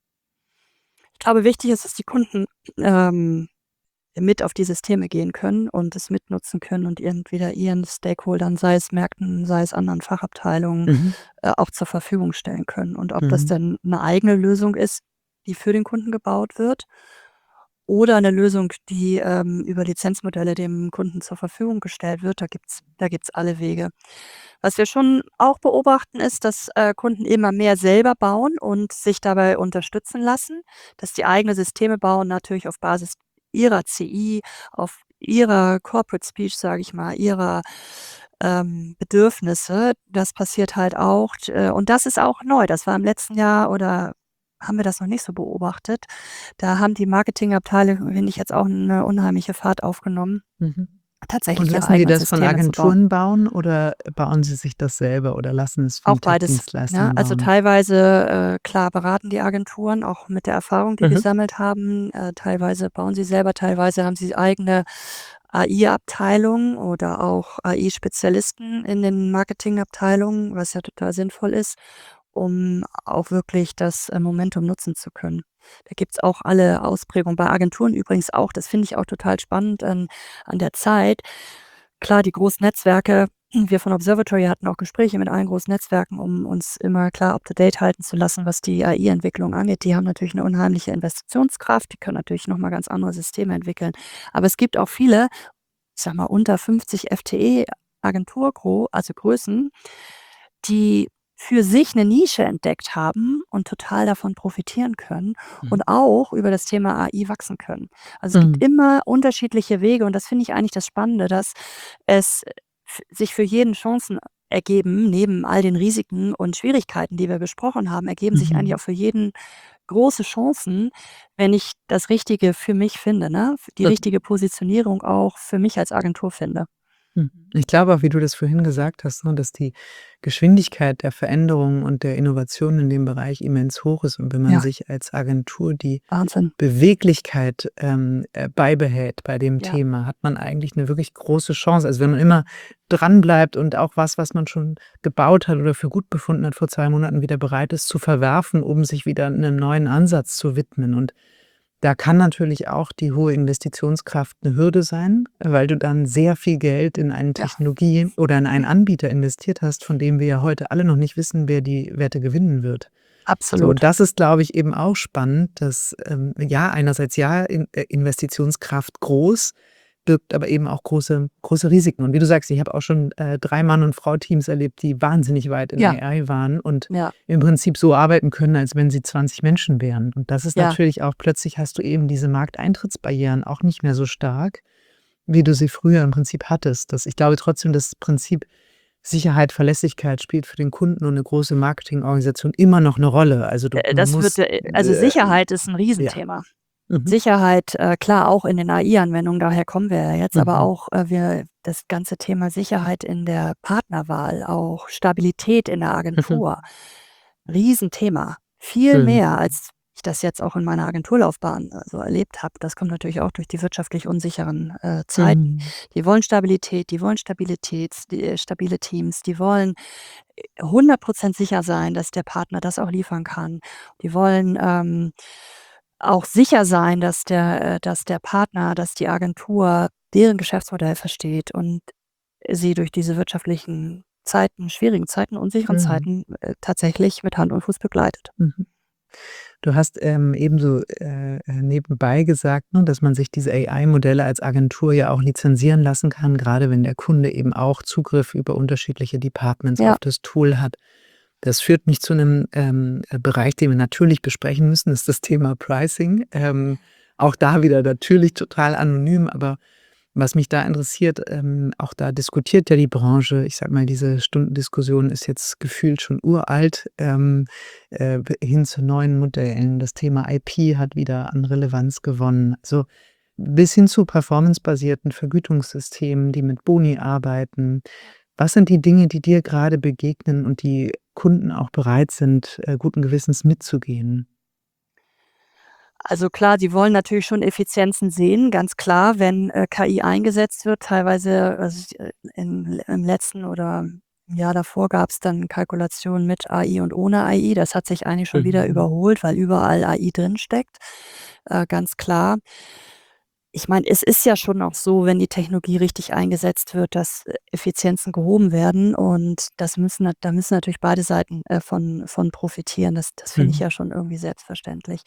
Ich glaube, wichtig ist, dass die Kunden, ähm, mit auf die Systeme gehen können und es mitnutzen können und entweder ihren Stakeholdern, sei es Märkten, sei es anderen Fachabteilungen, Mhm. äh, auch zur Verfügung stellen können. Und ob das Mhm. denn 'ne eigene Lösung ist, die für den Kunden gebaut wird oder 'ne Lösung, die, ähm, über Lizenzmodelle dem Kunden zur Verfügung gestellt wird, da gibt's da gibt's alle Wege. Was wir schon auch beobachten, ist, dass, äh, Kunden immer mehr selber bauen und sich dabei unterstützen lassen, dass die eigene Systeme bauen, natürlich auf Basis ihrer C I, auf ihrer Corporate Speech, sage ich mal, ihrer ähm, Bedürfnisse. Das passiert halt auch. Äh, und das ist auch neu. Das war im letzten Jahr oder haben wir das noch nicht so beobachtet. Da haben die Marketingabteilungen, finde ich, jetzt auch eine unheimliche Fahrt aufgenommen, Mhm. tatsächlich Und ihre lassen die eigenen das von Systeme zu bauen. Agenturen bauen oder bauen sie sich das selber oder lassen es Auch von beides, ne? Tech-Dienstleistern Also, bauen? teilweise, äh, klar beraten die Agenturen auch mit der Erfahrung, die wir Mhm. gesammelt haben. Äh, teilweise bauen sie selber, teilweise haben sie eigene A I-Abteilungen oder auch A I-Spezialisten in den Marketingabteilungen, was ja total sinnvoll ist, um auch wirklich das, äh, Momentum nutzen zu können. Da gibt's auch alle Ausprägungen, bei Agenturen übrigens auch. Das finde ich auch total spannend an an der Zeit. Klar, die großen Netzwerke, wir von Observatory hatten auch Gespräche mit allen großen Netzwerken, um uns immer klar up to date halten zu lassen, was die A I-Entwicklung angeht. Die haben natürlich eine unheimliche Investitionskraft, die können natürlich noch mal ganz andere Systeme entwickeln. Aber es gibt auch viele, ich sage mal, unter fünfzig F T E Agenturgro also Größen, die für sich 'ne Nische entdeckt haben und total davon profitieren können Mhm. und auch über das Thema A I wachsen können. Also, es gibt Mhm. immer unterschiedliche Wege und das finde ich eigentlich das Spannende, dass es f sich für jeden Chancen ergeben. Neben all den Risiken und Schwierigkeiten, die wir besprochen haben, ergeben sich eigentlich Mhm. auch für jeden große Chancen, wenn ich das Richtige für mich finde, ne? Die Das richtige Positionierung auch für mich als Agentur finde. Mhm. Ich glaube auch, wie du das vorhin gesagt hast, ne, dass die Geschwindigkeit der Veränderung und der Innovation in dem Bereich immens hoch ist. Und wenn man Ja, sich als Agentur die Wahnsinn. Beweglichkeit, ähm, äh, beibehält bei dem Ja, Thema, hat man eigentlich eine wirklich große Chance. Also, wenn man immer dranbleibt und auch was, was man schon gebaut hat oder für gut befunden hat vor zwei Monaten, wieder bereit ist zu verwerfen, um sich wieder einem neuen Ansatz zu widmen. Und da kann natürlich auch die hohe Investitionskraft 'ne Hürde sein, weil du dann sehr viel Geld in eine ja, Technologie oder in einen Anbieter investiert hast, von dem wir ja heute alle noch nicht wissen, wer die Wette gewinnen wird. So, und absolut. das ist, glaube ich, eben auch spannend, dass, ähm, ja, einerseits ja, In äh, Investitionskraft groß, birgt aber eben auch große große Risiken. Und wie du sagst, ich habe auch schon, äh, drei Mann und Frau-Teams erlebt, die wahnsinnig weit in Ja, A I waren und ja, im Prinzip so arbeiten können, als wenn sie zwanzig Menschen wären. Und das ist ja. natürlich auch plötzlich hast du eben diese Markteintrittsbarrieren auch nicht mehr so stark, wie du sie früher im Prinzip hattest. Das ich glaube trotzdem, das Prinzip Sicherheit, Verlässlichkeit spielt für den Kunden und 'ne große Marketingorganisation immer noch 'ne Rolle. Also, du Äh, das wird musst, äh, also äh Sicherheit ist 'n ja. Riesenthema. Mhm. Sicherheit, äh, klar, auch in den A I-Anwendungen, daher kommen wir ja jetzt, aber Mhm. auch, äh, wir das ganze Thema Sicherheit in der Partnerwahl, auch Stabilität in der Mhm. Agentur. Riesenthema. Viel Mhm. mehr, als ich das jetzt auch in meiner Agenturlaufbahn, äh, so erlebt habe. Das kommt natürlich auch durch die wirtschaftlich unsicheren, äh, Zeiten. Mhm. Die wollen Stabilität, die wollen Stabilitäts die, äh, stabile Teams, die wollen hundert Prozent sicher sein, dass der Partner das auch liefern kann. Die wollen, ähm, auch sicher sein, dass der äh, dass der Partner, dass die Agentur deren Geschäftsmodell versteht und sie durch diese wirtschaftlichen Zeiten, schwierigen Zeiten, unsicheren Mhm. Zeiten, äh, tatsächlich mit Hand und Fuß begleitet. Mhm. Du hast, ähm, ebenso, äh, äh, nebenbei gesagt, ne, dass man sich diese A I-Modelle als Agentur ja auch lizenzieren lassen kann, grade wenn der Kunde eben auch Zugriff über unterschiedliche Departments Ja, auf das Tool hat. Das führt mich zu 'nem, ähm, äh, Bereich, den wir natürlich besprechen müssen, ist das Thema Pricing. Ähm, auch da wieder natürlich total anonym, aber was mich da interessiert, ähm, auch da diskutiert ja die Branche. Ich sage mal, diese Stundendiskussion ist jetzt gefühlt schon uralt, ähm, äh, b hin zu neuen Modellen. Das Thema I P hat wieder an Relevanz gewonnen. Also, bis hin zu performancebasierten Vergütungssystemen, die mit Boni arbeiten. Was sind die Dinge, die dir gerade begegnen und die Kunden auch bereit sind, äh, guten Gewissens mitzugehen? also klar, die wollen natürlich schon Effizienzen sehen, ganz klar, wenn, äh, K I eingesetzt wird. Teilweise, also ich, äh, in im letzten oder im Jahr davor gab's dann Kalkulationen mit A I und ohne A I. Das hat sich eigentlich schon wieder Mhm. überholt, weil überall A I drinsteckt, äh, ganz klar. Ich meine, es ist ja schon auch so, wenn die Technologie richtig eingesetzt wird, dass, äh, Effizienzen gehoben werden und das müssen nat da müssen natürlich beide Seiten, äh, von von profitieren. Das das finde ich Mhm. ja schon irgendwie selbstverständlich.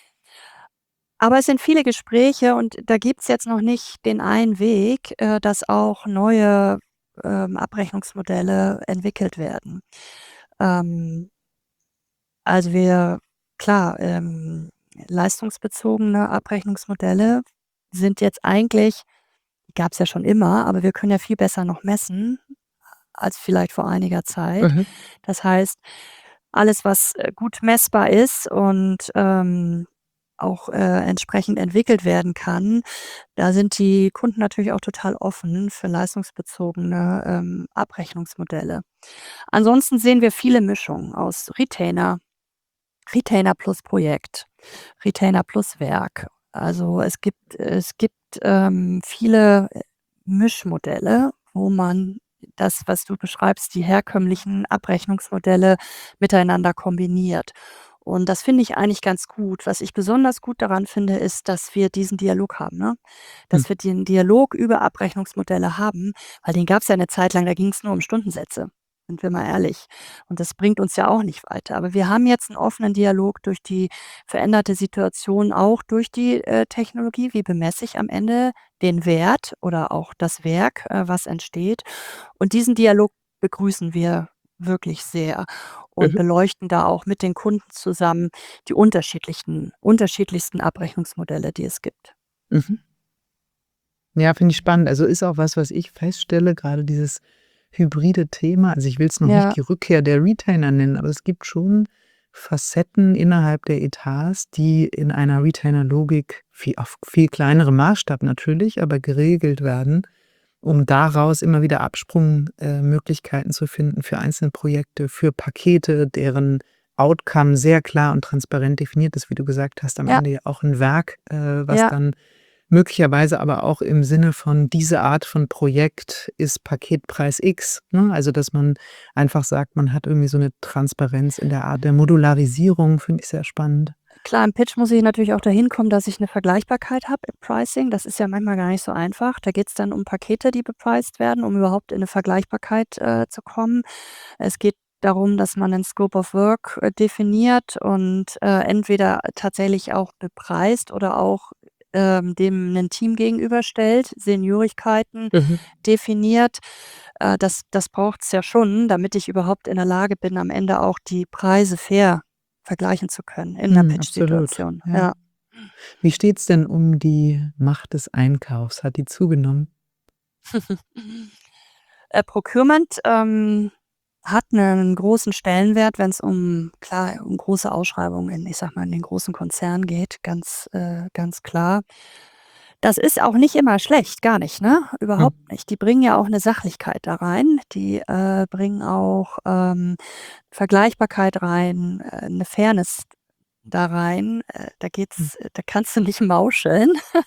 Aber es sind viele Gespräche und da gibt's jetzt noch nicht den einen Weg, äh, dass auch neue, ähm, Abrechnungsmodelle entwickelt werden. Ähm, also wir klar, ähm, leistungsbezogene Abrechnungsmodelle sind jetzt eigentlich, die gab's ja schon immer, aber wir können ja viel besser noch messen, als vielleicht vor einiger Zeit. Mhm. Das heißt, alles, was äh, gut messbar ist und ähm, auch äh, entsprechend entwickelt werden kann, da sind die Kunden natürlich auch total offen für leistungsbezogene ähm, Abrechnungsmodelle. Ansonsten sehen wir viele Mischungen aus Retainer, Retainer plus Projekt, Retainer plus Werk. Also es gibt es gibt ähm, viele äh, Mischmodelle, wo man das, was du beschreibst, die herkömmlichen Abrechnungsmodelle miteinander kombiniert. Und das finde ich eigentlich ganz gut. Was ich besonders gut daran finde, ist, dass wir diesen Dialog haben, ne? Hm. Dass wir den Dialog über Abrechnungsmodelle haben, weil den gab es ja eine Zeit lang, da ging es nur um Stundensätze, sind wir mal ehrlich. Und das bringt uns ja auch nicht weiter. Aber wir haben jetzt einen offenen Dialog durch die veränderte Situation, auch durch die äh, Technologie. Wie bemesse ich am Ende den Wert oder auch das Werk, äh, was entsteht? Und diesen Dialog begrüßen wir wirklich sehr und Mhm. beleuchten da auch mit den Kunden zusammen die unterschiedlichen unterschiedlichsten Abrechnungsmodelle, die es gibt. Mhm. Ja, finde ich spannend. Also ist auch was, was ich feststelle, gerade dieses hybride Thema. Also ich will es noch nicht Ja, die Rückkehr der Retainer nennen, aber es gibt schon Facetten innerhalb der Etats, die in einer Retainer-Logik viel, auf viel kleinerem Maßstab natürlich, aber geregelt werden, um daraus immer wieder Absprungmöglichkeiten äh, Möglichkeiten zu finden für einzelne Projekte, für Pakete, deren Outcome sehr klar und transparent definiert ist, wie du gesagt hast, am ja, Ende ja auch ein Werk, äh, was ja, dann möglicherweise aber auch im Sinne von diese Art von Projekt ist Paketpreis X, ne? Also, dass man einfach sagt, man hat irgendwie so eine Transparenz in der Art der Modularisierung, finde ich sehr spannend. klar, im Pitch muss ich natürlich auch dahin kommen, dass ich eine Vergleichbarkeit habe im Pricing. Das ist ja manchmal gar nicht so einfach. Da geht es dann um Pakete, die bepreist werden, um überhaupt in eine Vergleichbarkeit äh, zu kommen. Es geht darum, dass man 'nen Scope of Work äh, definiert und äh, entweder tatsächlich auch bepreist oder auch ähm, dem 'nen Team gegenüberstellt, Seniorigkeiten Mhm. definiert. Äh, das das braucht's ja schon, damit ich überhaupt in der Lage bin, am Ende auch die Preise fair vergleichen zu können in 'ner Mhm, absolut, Pitch-Situation. ja. Ja. Wie steht's denn um die Macht des Einkaufs? Hat die zugenommen? Äh, Procurement ähm, hat einen großen Stellenwert, wenn es um klar, um große Ausschreibungen in, ich sage mal, in den großen Konzernen geht, ganz äh, ganz klar. Das ist auch nicht immer schlecht, gar nicht, ne? Mhm. Überhaupt nicht. Die bringen ja auch eine Sachlichkeit da rein. Die äh, bringen auch ähm, Vergleichbarkeit rein, äh, 'ne Fairness da rein. Äh, da Mhm. geht's da kannst du nicht mauscheln,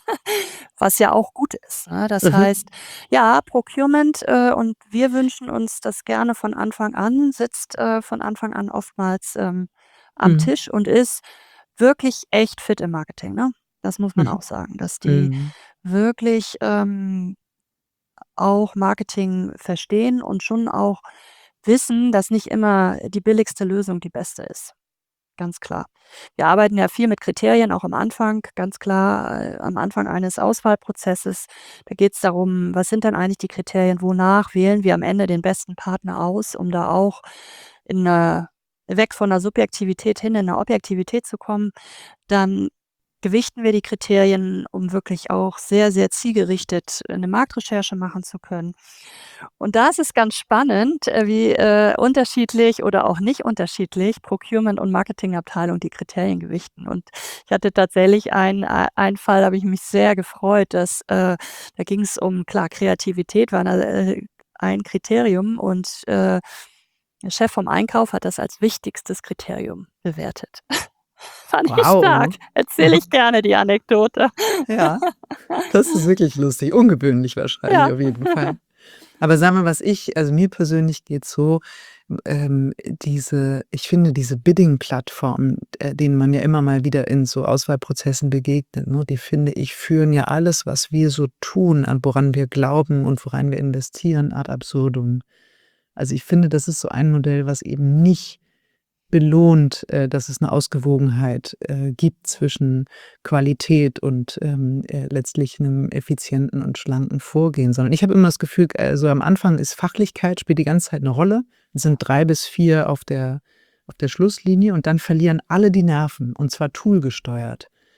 was ja auch gut ist, ne? Das Mhm. heißt, ja, Procurement, äh, und wir wünschen uns das gerne von Anfang an, sitzt äh, von Anfang an oftmals ähm, am Mhm. Tisch und ist wirklich echt fit im Marketing, ne? Das muss man Mhm. auch sagen, dass die Mhm. wirklich ähm, auch Marketing verstehen und schon auch wissen, dass nicht immer die billigste Lösung die beste ist. Ganz klar. Wir arbeiten ja viel mit Kriterien, auch am Anfang, ganz klar, äh, am Anfang eines Auswahlprozesses. Da geht es darum, was sind denn eigentlich die Kriterien, wonach wählen wir am Ende den besten Partner aus, um da auch in 'ne weg von der Subjektivität hin in 'ne Objektivität zu kommen. Dann gewichten wir die Kriterien, um wirklich auch sehr, sehr zielgerichtet eine Marktrecherche machen zu können. Und da ist es ganz spannend, äh, wie äh, unterschiedlich oder auch nicht unterschiedlich Procurement und Marketingabteilung die Kriterien gewichten. Und ich hatte tatsächlich einen ei einen Fall, da habe ich mich sehr gefreut, dass äh, da ging es um klar, Kreativität war da äh, ein Kriterium und äh, der Chef vom Einkauf hat das als wichtigstes Kriterium bewertet. Fand ich stark. Wow. Erzähle ich gerne die Anekdote. Ja, das ist wirklich lustig. Ungewöhnlich wahrscheinlich Ja. auf jeden Fall. Aber sag mal, was ich also mir persönlich geht's so, ähm, diese ich finde diese Bidding-Plattformen, äh, denen man ja immer mal wieder in so Auswahlprozessen begegnet, ne, die finde ich, führen ja alles, was wir so tun, an woran wir glauben und worein wir investieren, ad absurdum. Also, ich finde, das ist so ein Modell, was eben nicht belohnt, äh, dass es eine Ausgewogenheit, äh, gibt zwischen Qualität und, ähm, äh, letztlich einem effizienten und schlanken Vorgehen, sondern ich habe immer das Gefühl, äh, so am Anfang ist Fachlichkeit spielt die ganze Zeit eine Rolle. Es sind drei bis vier auf der auf der Schlusslinie und dann verlieren alle die Nerven und zwar toolgesteuert.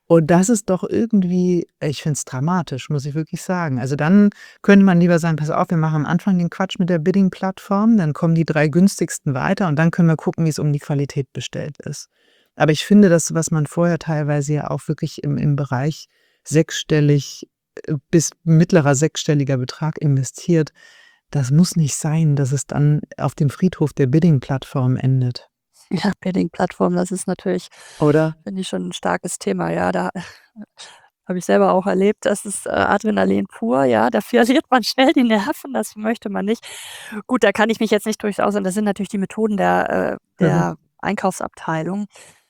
Und das ist doch irgendwie ich finde es dramatisch, muss ich wirklich sagen. Also, dann könnte man lieber sagen: „Pass auf, wir machen am Anfang den Quatsch mit der Bidding-Plattform, dann kommen die drei günstigsten weiter und dann können wir gucken, wie es um die Qualität bestellt ist.“ Aber ich finde, das, was man vorher teilweise ja auch wirklich im im Bereich sechsstellig äh, bis mittlerer sechsstelliger Betrag investiert, das muss nicht sein, dass es dann auf dem Friedhof der Bidding-Plattform endet. Ja, Bidding-Plattform, das ist natürlich, Oder? finde ich, schon 'n starkes Thema, ja. Da habe ich selber auch erlebt, das ist, äh, Adrenalin pur, ja. Da verliert man schnell die Nerven, das möchte man nicht. Gut, da kann ich mich jetzt nicht durch ausnehmen. Das sind natürlich die Methoden der äh, Mhm. der Einkaufsabteilung.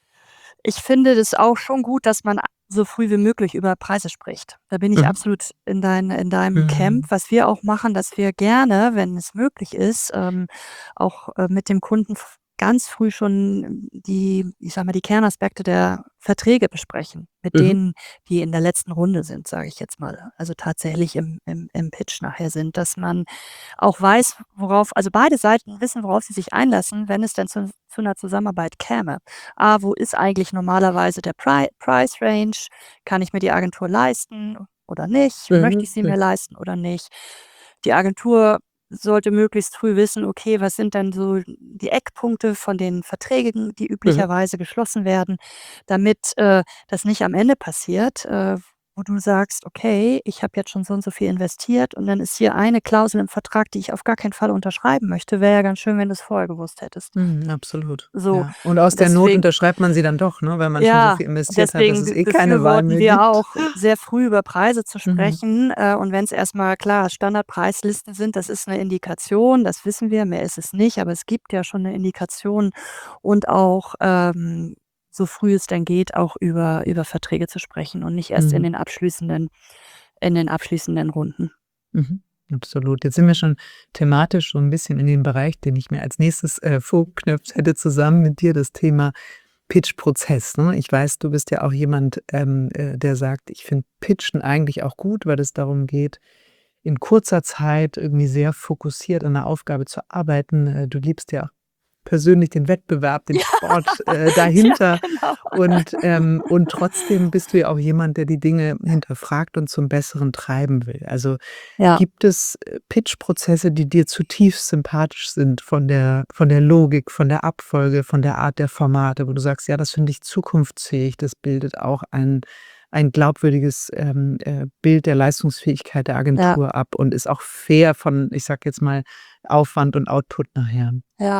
Ich finde das auch schon gut, dass man a so früh wie möglich über Preise spricht. Da bin ich Mhm. absolut in dein in deinem Camp. Mhm. Was wir auch machen, dass wir gerne, wenn es möglich ist, ähm, auch, äh, mit dem Kunden f ganz früh schon die, ich sage mal, die Kernaspekte der Verträge besprechen, mit Mhm. denen, die in der letzten Runde sind, sage ich jetzt mal, also tatsächlich im im im Pitch nachher sind, dass man auch weiß, worauf also beide Seiten wissen, worauf sie sich einlassen, wenn es denn zu zu 'ner Zusammenarbeit käme. A, wo ist eigentlich normalerweise der Pri Price Range? Kann ich mir die Agentur leisten oder nicht? Möchte Mhm. ich sie mir Mhm. leisten oder nicht? Die Agentur sollte möglichst früh wissen, okay, was sind denn so die Eckpunkte von den Verträgen, die Mhm. üblicherweise geschlossen werden, damit, äh, das nicht am Ende passiert, äh, wo du sagst: „Okay, ich habe jetzt schon so und so viel investiert und dann ist hier eine Klausel im Vertrag, die ich auf gar keinen Fall unterschreiben möchte. Wäre ja ganz schön, wenn du's vorher gewusst hättest.“ Mhm, absolut, So, ja. Und aus und der Not deswegen unterschreibt man sie dann doch, ne, weil man schon so ja, viel investiert hat, dass deswegen es be eh keine Wahl befürworten mehr wir gibt. auch, sehr früh über Preise zu Mhm. sprechen. Äh, und wenn's erst mal klar, Standardpreislisten sind, das ist 'ne Indikation, das wissen wir, mehr ist es nicht, aber es gibt ja schon 'ne Indikation und auch, ähm, so früh es denn geht, auch über über Verträge zu sprechen und nicht erst in Mhm. den abschließenden in den abschließenden Runden. Mhm, absolut. Jetzt sind wir schon thematisch so 'n bisschen in dem Bereich, den ich mir als Nächstes, äh, vorgeknöpft hätte zusammen mit dir, das Thema Pitch-Prozess, ne? Ich weiß, du bist ja auch jemand, ähm, äh, der sagt: „Ich finde Pitchen eigentlich auch gut, weil es darum geht, in kurzer Zeit irgendwie sehr fokussiert an 'ner Aufgabe zu arbeiten.“ Äh, du liebst ja persönlich den Wettbewerb, den Ja, Sport, äh, ja, dahinter genau. und, ähm und trotzdem bist du ja auch jemand, der die Dinge hinterfragt und zum Besseren treiben will. Also, Ja. gibt es, äh, Pitch-Prozesse, die dir zutiefst sympathisch sind von der von der Logik, von der Abfolge, von der Art der Formate, wo du sagst: „Ja, das finde ich zukunftsfähig, das bildet auch ein ein glaubwürdiges, ähm, äh, Bild der Leistungsfähigkeit der Ja. Agentur ab und ist auch fair von, ich sage jetzt mal, Aufwand und Output nachher?“ Ja,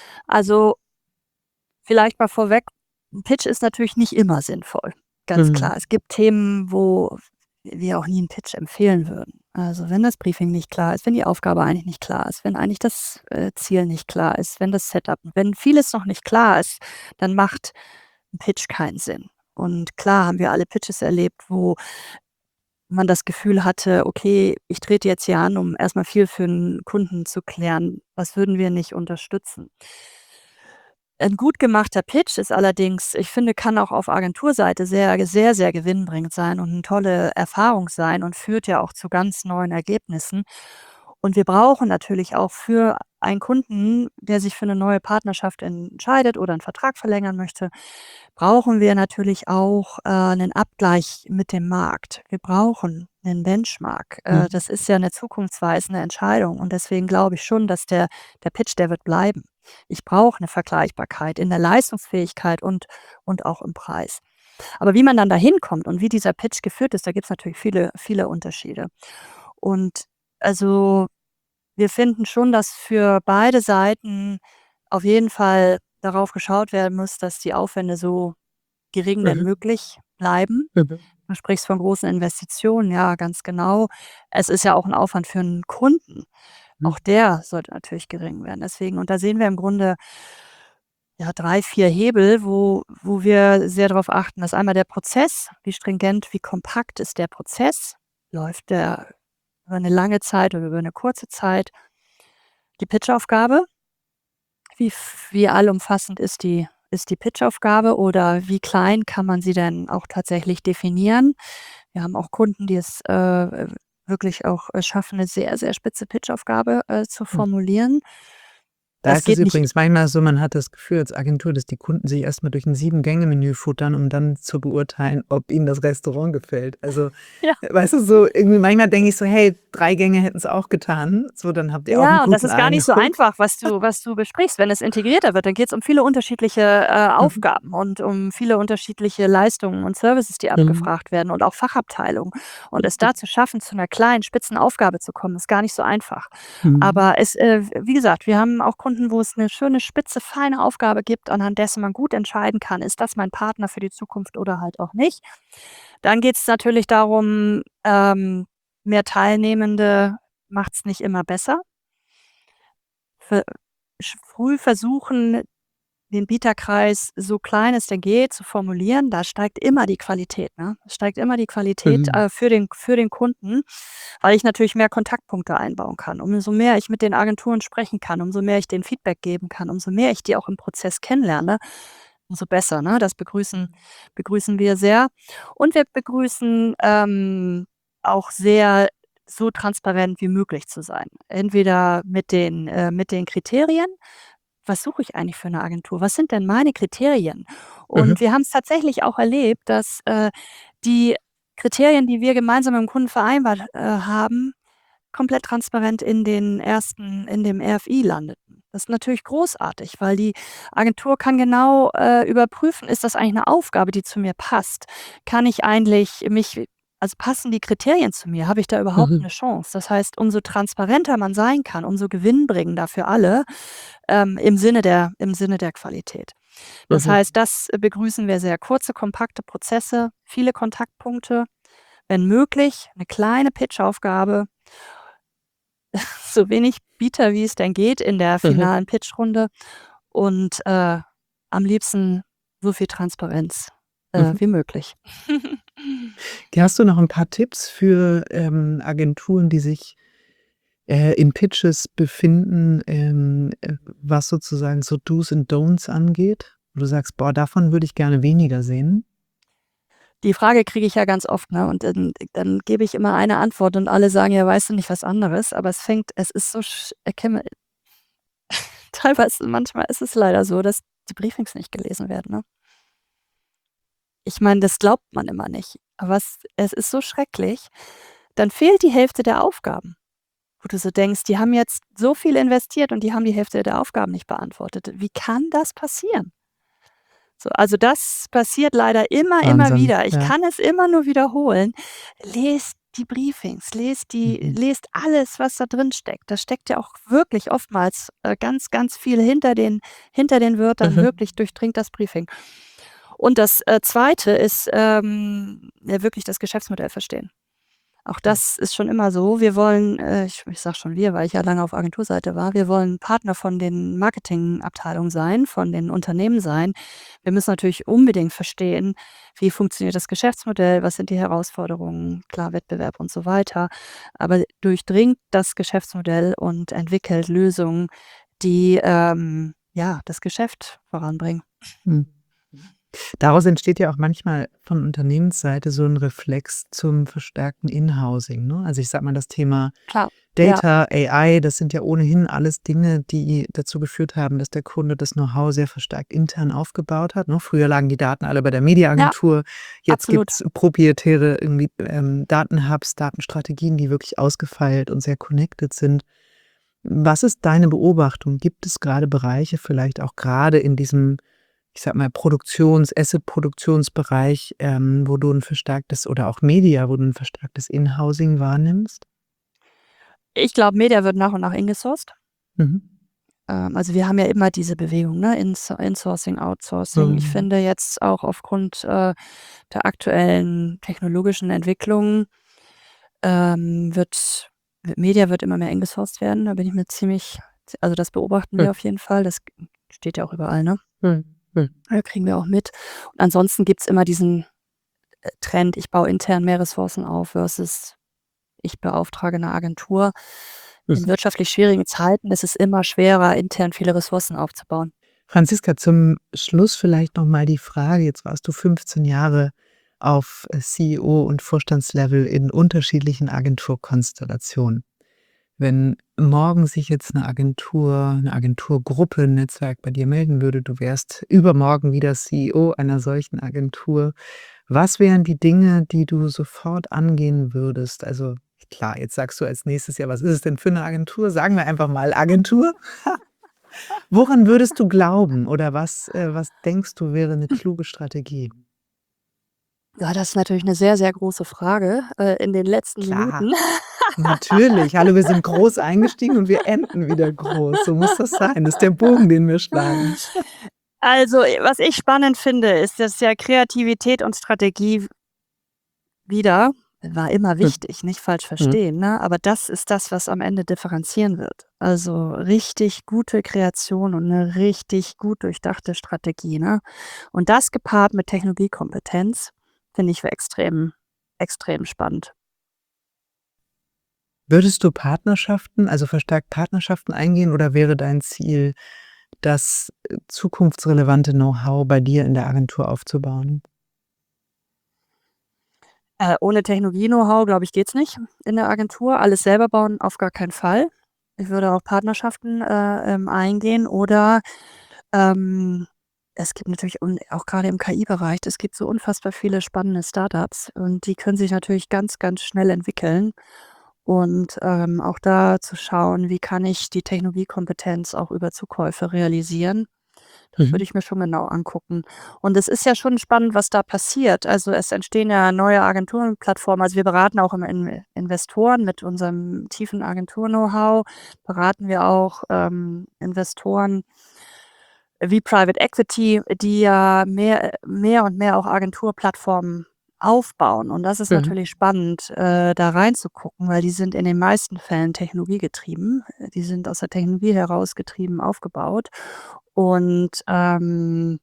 also vielleicht mal vorweg, 'n Pitch ist natürlich nicht immer sinnvoll, ganz Mhm. klar. Es gibt Themen, wo wir auch nie 'n Pitch empfehlen würden. Also, wenn das Briefing nicht klar ist, wenn die Aufgabe eigentlich nicht klar ist, wenn eigentlich das, äh, Ziel nicht klar ist, wenn das Setup wenn vieles noch nicht klar ist, dann macht 'n Pitch keinen Sinn. Und klar haben wir alle Pitches erlebt, wo man das Gefühl hatte: „Okay, ich trete jetzt hier an, um erst mal viel für 'n Kunden zu klären. Was würden wir nicht unterstützen?“ Ein gut gemachter Pitch ist allerdings ich finde, kann auch auf Agenturseite sehr sehr, sehr gewinnbringend sein und 'ne tolle Erfahrung sein und führt ja auch zu ganz neuen Ergebnissen. Und wir brauchen natürlich auch für einen Kunden, der sich für 'ne neue Partnerschaft entscheidet oder 'n Vertrag verlängern möchte, brauchen wir natürlich auch, äh, 'nen Abgleich mit dem Markt. Wir brauchen 'nen Benchmark. Äh, Mhm. das ist ja 'ne zukunftsweisende Entscheidung und deswegen glaube ich schon, dass der der Pitch, der wird bleiben. Ich brauche 'ne Vergleichbarkeit in der Leistungsfähigkeit und und auch im Preis. Aber wie man dann da hinkommt und wie dieser Pitch geführt ist, da gibt's natürlich viele viele Unterschiede. Und also, wir finden schon, dass für beide Seiten auf jeden Fall darauf geschaut werden muss, dass die Aufwände so gering denn Mhm. möglich bleiben. Mhm. Du sprichst von großen Investitionen, ja, ganz genau. Es ist ja auch 'n Aufwand für 'n Kunden. Mhm. Auch der sollte natürlich gering werden. Deswegen und da sehen wir im Grunde ja, drei, vier Hebel, wo wo wir sehr drauf achten, dass einmal der Prozess, wie stringent, wie kompakt ist der Prozess? Läuft der über 'ne lange Zeit oder über 'ne kurze Zeit? Die Pitchaufgabe wie f wie allumfassend ist die ist die Pitchaufgabe oder wie klein kann man sie denn auch tatsächlich definieren? Wir haben auch Kunden, die es, äh, wirklich auch, äh, schaffen, 'ne sehr, sehr spitze Pitchaufgabe, äh, zu Mhm. formulieren. Da Das ist es geht nicht. übrigens manchmal so, man hat das Gefühl als Agentur, dass die Kunden sich erstmal durch ein Sieben-Gänge-Menü futtern, um dann zu beurteilen, ob ihnen das Restaurant gefällt. Also, Ja. weißt du, so irgendwie manchmal denke ich so: „Hey, drei Gänge hätten es auch getan. So, dann habt ihr auch einen Ja, und das guten ist gar nicht so Eindruck.“ einfach, was du was du besprichst. Wenn es integrierter wird, dann geht es um viele unterschiedliche, äh, Mhm. Aufgaben und um viele unterschiedliche Leistungen und Services, die Mhm. abgefragt werden und auch Fachabteilungen. Und es da zu schaffen, zu einer kleinen Spitzenaufgabe zu kommen, ist gar nicht so einfach. Mhm. Aber es, äh, wie gesagt, wir haben auch Kunden, wo es eine schöne, spitze, feine Aufgabe gibt, anhand dessen man gut entscheiden kann: Ist das mein Partner für die Zukunft oder halt auch nicht? Dann geht es natürlich darum, ähm, mehr Teilnehmende macht es nicht immer besser. Ver sch Früh versuchen, den Bieterkreis so klein es denn geht zu formulieren, da steigt immer die Qualität, ne? Es steigt immer die Qualität, Mhm. äh, für den für den Kunden, weil ich natürlich mehr Kontaktpunkte einbauen kann. Umso mehr ich mit den Agenturen sprechen kann, umso mehr ich denen Feedback geben kann, umso mehr ich die auch im Prozess kennenlerne, umso besser, ne? Das begrüßen begrüßen wir sehr. Und wir begrüßen, ähm, auch sehr, so transparent wie möglich zu sein. Entweder mit den äh, mit den Kriterien: Was suche ich eigentlich für eine Agentur? Was sind denn meine Kriterien? Mhm. Und wir haben es tatsächlich auch erlebt, dass, äh, die Kriterien, die wir gemeinsam mit dem Kunden vereinbart, äh, haben, komplett transparent in den ersten in dem R F I landeten. Das ist natürlich großartig, weil die Agentur kann genau, äh, überprüfen: Ist das eigentlich eine Aufgabe, die zu mir passt? Kann ich eigentlich mich also, passen die Kriterien zu mir? Habe ich da überhaupt Mhm. eine Chance? Das heißt, umso transparenter man sein kann, umso gewinnbringender für alle, ähm, im Sinne der im Sinne der Qualität. Das Mhm. heißt, das begrüßen wir sehr. Kurze, kompakte Prozesse, viele Kontaktpunkte, wenn möglich eine kleine Pitchaufgabe, so wenig Bieter, wie es denn geht in der Mhm. finalen Pitchrunde und, äh, am liebsten so viel Transparenz, äh, Mhm. wie möglich. Hast du noch ein paar Tipps für, ähm, Agenturen, die sich, äh, in Pitches befinden, ähm, äh, was sozusagen so Do's und Don'ts angeht? Wo du sagst: „Boah, davon würde ich gerne weniger sehen?“ Die Frage kriege ich ja ganz oft, ne, und dann dann gebe ich immer eine Antwort und alle sagen: „Ja, weißt du nicht was anderes?“ Aber es fängt es ist so sch erkenne teilweise manchmal ist es leider so, dass die Briefings nicht gelesen werden, ne? Ich meine, das glaubt man immer nicht, aber es es ist so schrecklich. Dann fehlt die Hälfte der Aufgaben, wo du so denkst: „Die haben jetzt so viel investiert und die haben die Hälfte der Aufgaben nicht beantwortet. Wie kann das passieren?“ So, also das passiert leider immer, immer Wahnsinn, wieder. Ich ja. kann es immer nur wiederholen. Lest die Briefings, lest die Mhm. lest alles, was da drin steckt. Da steckt ja auch wirklich oftmals, äh, ganz, ganz viel hinter den hinter den Wörtern, Mhm. wirklich durchdringt das Briefing. Und das, äh, Zweite ist, ähm, ja, wirklich das Geschäftsmodell verstehen. Auch das ist schon immer so. Wir wollen, äh, ich ich sage schon wir, weil ich ja lange auf Agenturseite war, wir wollen Partner von den Marketingabteilungen sein, von den Unternehmen sein. Wir müssen natürlich unbedingt verstehen, wie funktioniert das Geschäftsmodell, was sind die Herausforderungen, klar, Wettbewerb und so weiter. Aber durchdringt das Geschäftsmodell und entwickelt Lösungen, die, ähm, ja, das Geschäft voranbringen. Mhm. Daraus entsteht ja auch manchmal von Unternehmensseite so 'n Reflex zum verstärkten Inhousing, ne? Also, ich sage mal, das Thema Klar, ja, Data, A I, das sind ja ohnehin alles Dinge, die dazu geführt haben, dass der Kunde das Know-how sehr verstärkt intern aufgebaut hat, ne? Früher lagen die Daten alle bei der ja, Mediaagentur. Jetzt absolut. gibt's proprietäre irgendwie, ähm, Datenhubs, Datenstrategien, die wirklich ausgefeilt und sehr connected sind. Was ist deine Beobachtung? Gibt es grade Bereiche, vielleicht auch grade in diesem, ich sage mal, Produktions Asset-Produktionsbereich, ähm, wo du 'n verstärktes oder auch Media, wo du 'n verstärktes Inhousing wahrnimmst? Ich glaube, Media wird nach und nach ingesourced. Mhm. Ähm, also, wir haben ja immer diese Bewegung, ne, Ins Insourcing, Outsourcing. Ich Mhm. finde jetzt auch aufgrund, äh, der aktuellen technologischen Entwicklungen, ähm, wird wird Media wird immer mehr ingesourced werden. Da bin ich mir ziemlich also, das beobachten Hm, wir auf jeden Fall. Das steht ja auch überall, ne? hm, hm. Ja, kriegen wir auch mit. Und ansonsten gibt's immer diesen, äh, Trend, ich baue intern mehr Ressourcen auf versus ich beauftrage 'ne Agentur. In Mhm. wirtschaftlich schwierigen Zeiten ist es immer schwerer, intern viele Ressourcen aufzubauen. Franziska, zum Schluss vielleicht noch mal die Frage, jetzt warst du fünfzehn Jahre auf, äh, C E O und Vorstandslevel in unterschiedlichen Agenturkonstellationen. Wenn morgen sich jetzt eine Agentur, eine Agenturgruppe, 'n Netzwerk bei dir melden würde, du wärst übermorgen wieder C E O einer solchen Agentur. Was wären die Dinge, die du sofort angehen würdest? Also, klar, jetzt sagst du als Nächstes: „Ja, was ist es denn für eine Agentur?“ Sagen wir einfach mal Agentur. Woran würdest du glauben oder was äh, was denkst du, wäre eine kluge Strategie? Ja, das ist natürlich eine sehr, sehr große Frage, äh, in den letzten Klar, Minuten. natürlich. Hallo, wir sind groß eingestiegen und wir enden wieder groß. So muss das sein. Das ist der Bogen, den wir schlagen. Also, äh, was ich spannend finde, ist, dass ja Kreativität und Strategie wieder war immer Hm, wichtig, nicht falsch mhm. verstehen, ne? Aber das ist das, was am Ende differenzieren wird. Also, richtig gute Kreation und eine richtig gut durchdachte Strategie, ne? Und das gepaart mit Technologiekompetenz finde ich für extrem extrem spannend. Würdest du Partnerschaften, also verstärkt Partnerschaften eingehen oder wäre dein Ziel, das, äh, zukunftsrelevante Know-how bei dir in der Agentur aufzubauen? Äh, ohne Technologie-Know-how, glaube ich, geht's nicht in der Agentur. Alles selber bauen, auf gar keinen Fall. Ich würde auch Partnerschaften, äh, ähm, eingehen oder, ähm, es gibt natürlich un auch gerade im K I-Bereich, es gibt so unfassbar viele spannende Startups und die können sich natürlich ganz, ganz schnell entwickeln. Und, ähm, auch da zu schauen, wie kann ich die Technologiekompetenz auch über Zukäufe realisieren. Das Mhm, würde ich mir schon genau angucken. Und es ist ja schon spannend, was da passiert. Also, es entstehen ja neue Agenturenplattformen. Also, wir beraten auch immer In Investoren mit unserem tiefen Agentur-Know-how, beraten wir auch, ähm, Investoren wie Private Equity, die ja mehr mehr und mehr auch Agenturplattformen aufbauen. Und das ist mhm. natürlich spannend, äh, da reinzugucken, weil die sind in den meisten Fällen technologiegetrieben. Äh, die sind aus der Technologie heraus getrieben aufgebaut und, ähm,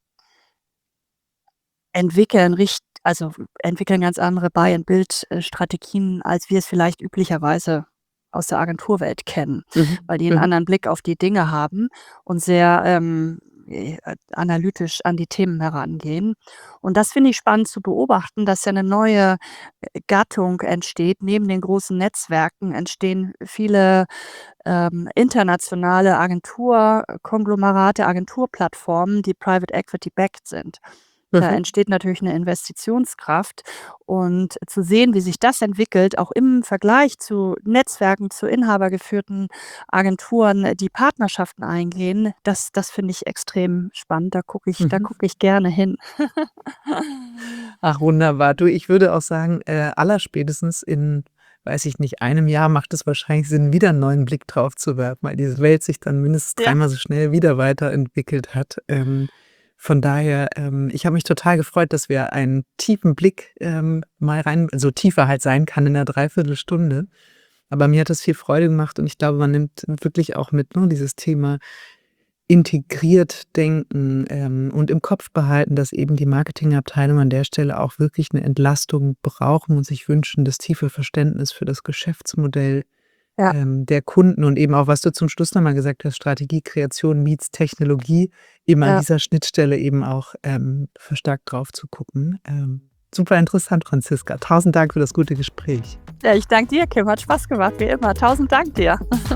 entwickeln richt also, entwickeln ganz andere Buy and Build, äh, Strategien, als wir es vielleicht üblicherweise aus der Agenturwelt kennen, Mhm, weil die einen mhm, anderen Blick auf die Dinge haben und sehr, ähm, äh, analytisch an die Themen herangehen. Und das finde ich spannend zu beobachten, dass ja eine neue, äh, Gattung entsteht. Neben den großen Netzwerken entstehen viele, ähm, internationale Agenturkonglomerate, Agenturplattformen, die Private Equity backed sind. Da mhm. entsteht natürlich eine Investitionskraft und zu sehen, wie sich das entwickelt, auch im Vergleich zu Netzwerken, zu inhabergeführten Agenturen, die Partnerschaften eingehen, das das finde ich extrem spannend. Da gucke ich da Mhm. gucke ich gerne hin. Ach, wunderbar. Du, ich würde auch sagen, äh, allerspätestens in, weiß ich nicht, einem Jahr macht es wahrscheinlich Sinn, wieder 'n neuen Blick drauf zu werfen, weil diese Welt sich dann mindestens Ja. dreimal so schnell wieder weiterentwickelt hat. Ähm, von daher, ähm, ich habe mich total gefreut, dass wir einen tiefen Blick, ähm, mal rein so tiefer halt sein kann in 'ner Dreiviertelstunde. Aber mir hat das viel Freude gemacht und ich glaube, man nimmt wirklich auch mit, ne, dieses Thema integriert denken, ähm, und im Kopf behalten, dass eben die Marketingabteilung an der Stelle auch wirklich eine Entlastung brauchen und sich wünschen, das tiefe Verständnis für das Geschäftsmodell, Ja, ähm, der Kunden und eben auch, was du zum Schluss noch mal gesagt hast, Strategie, Kreation meets Technologie, eben an ja. dieser Schnittstelle eben auch, ähm, verstärkt drauf zu gucken. Ähm, super interessant, Franziska. Tausend Dank für das gute Gespräch. Ja, ich danke dir, Kim. Hat Spaß gemacht, wie immer. Tausend Dank dir.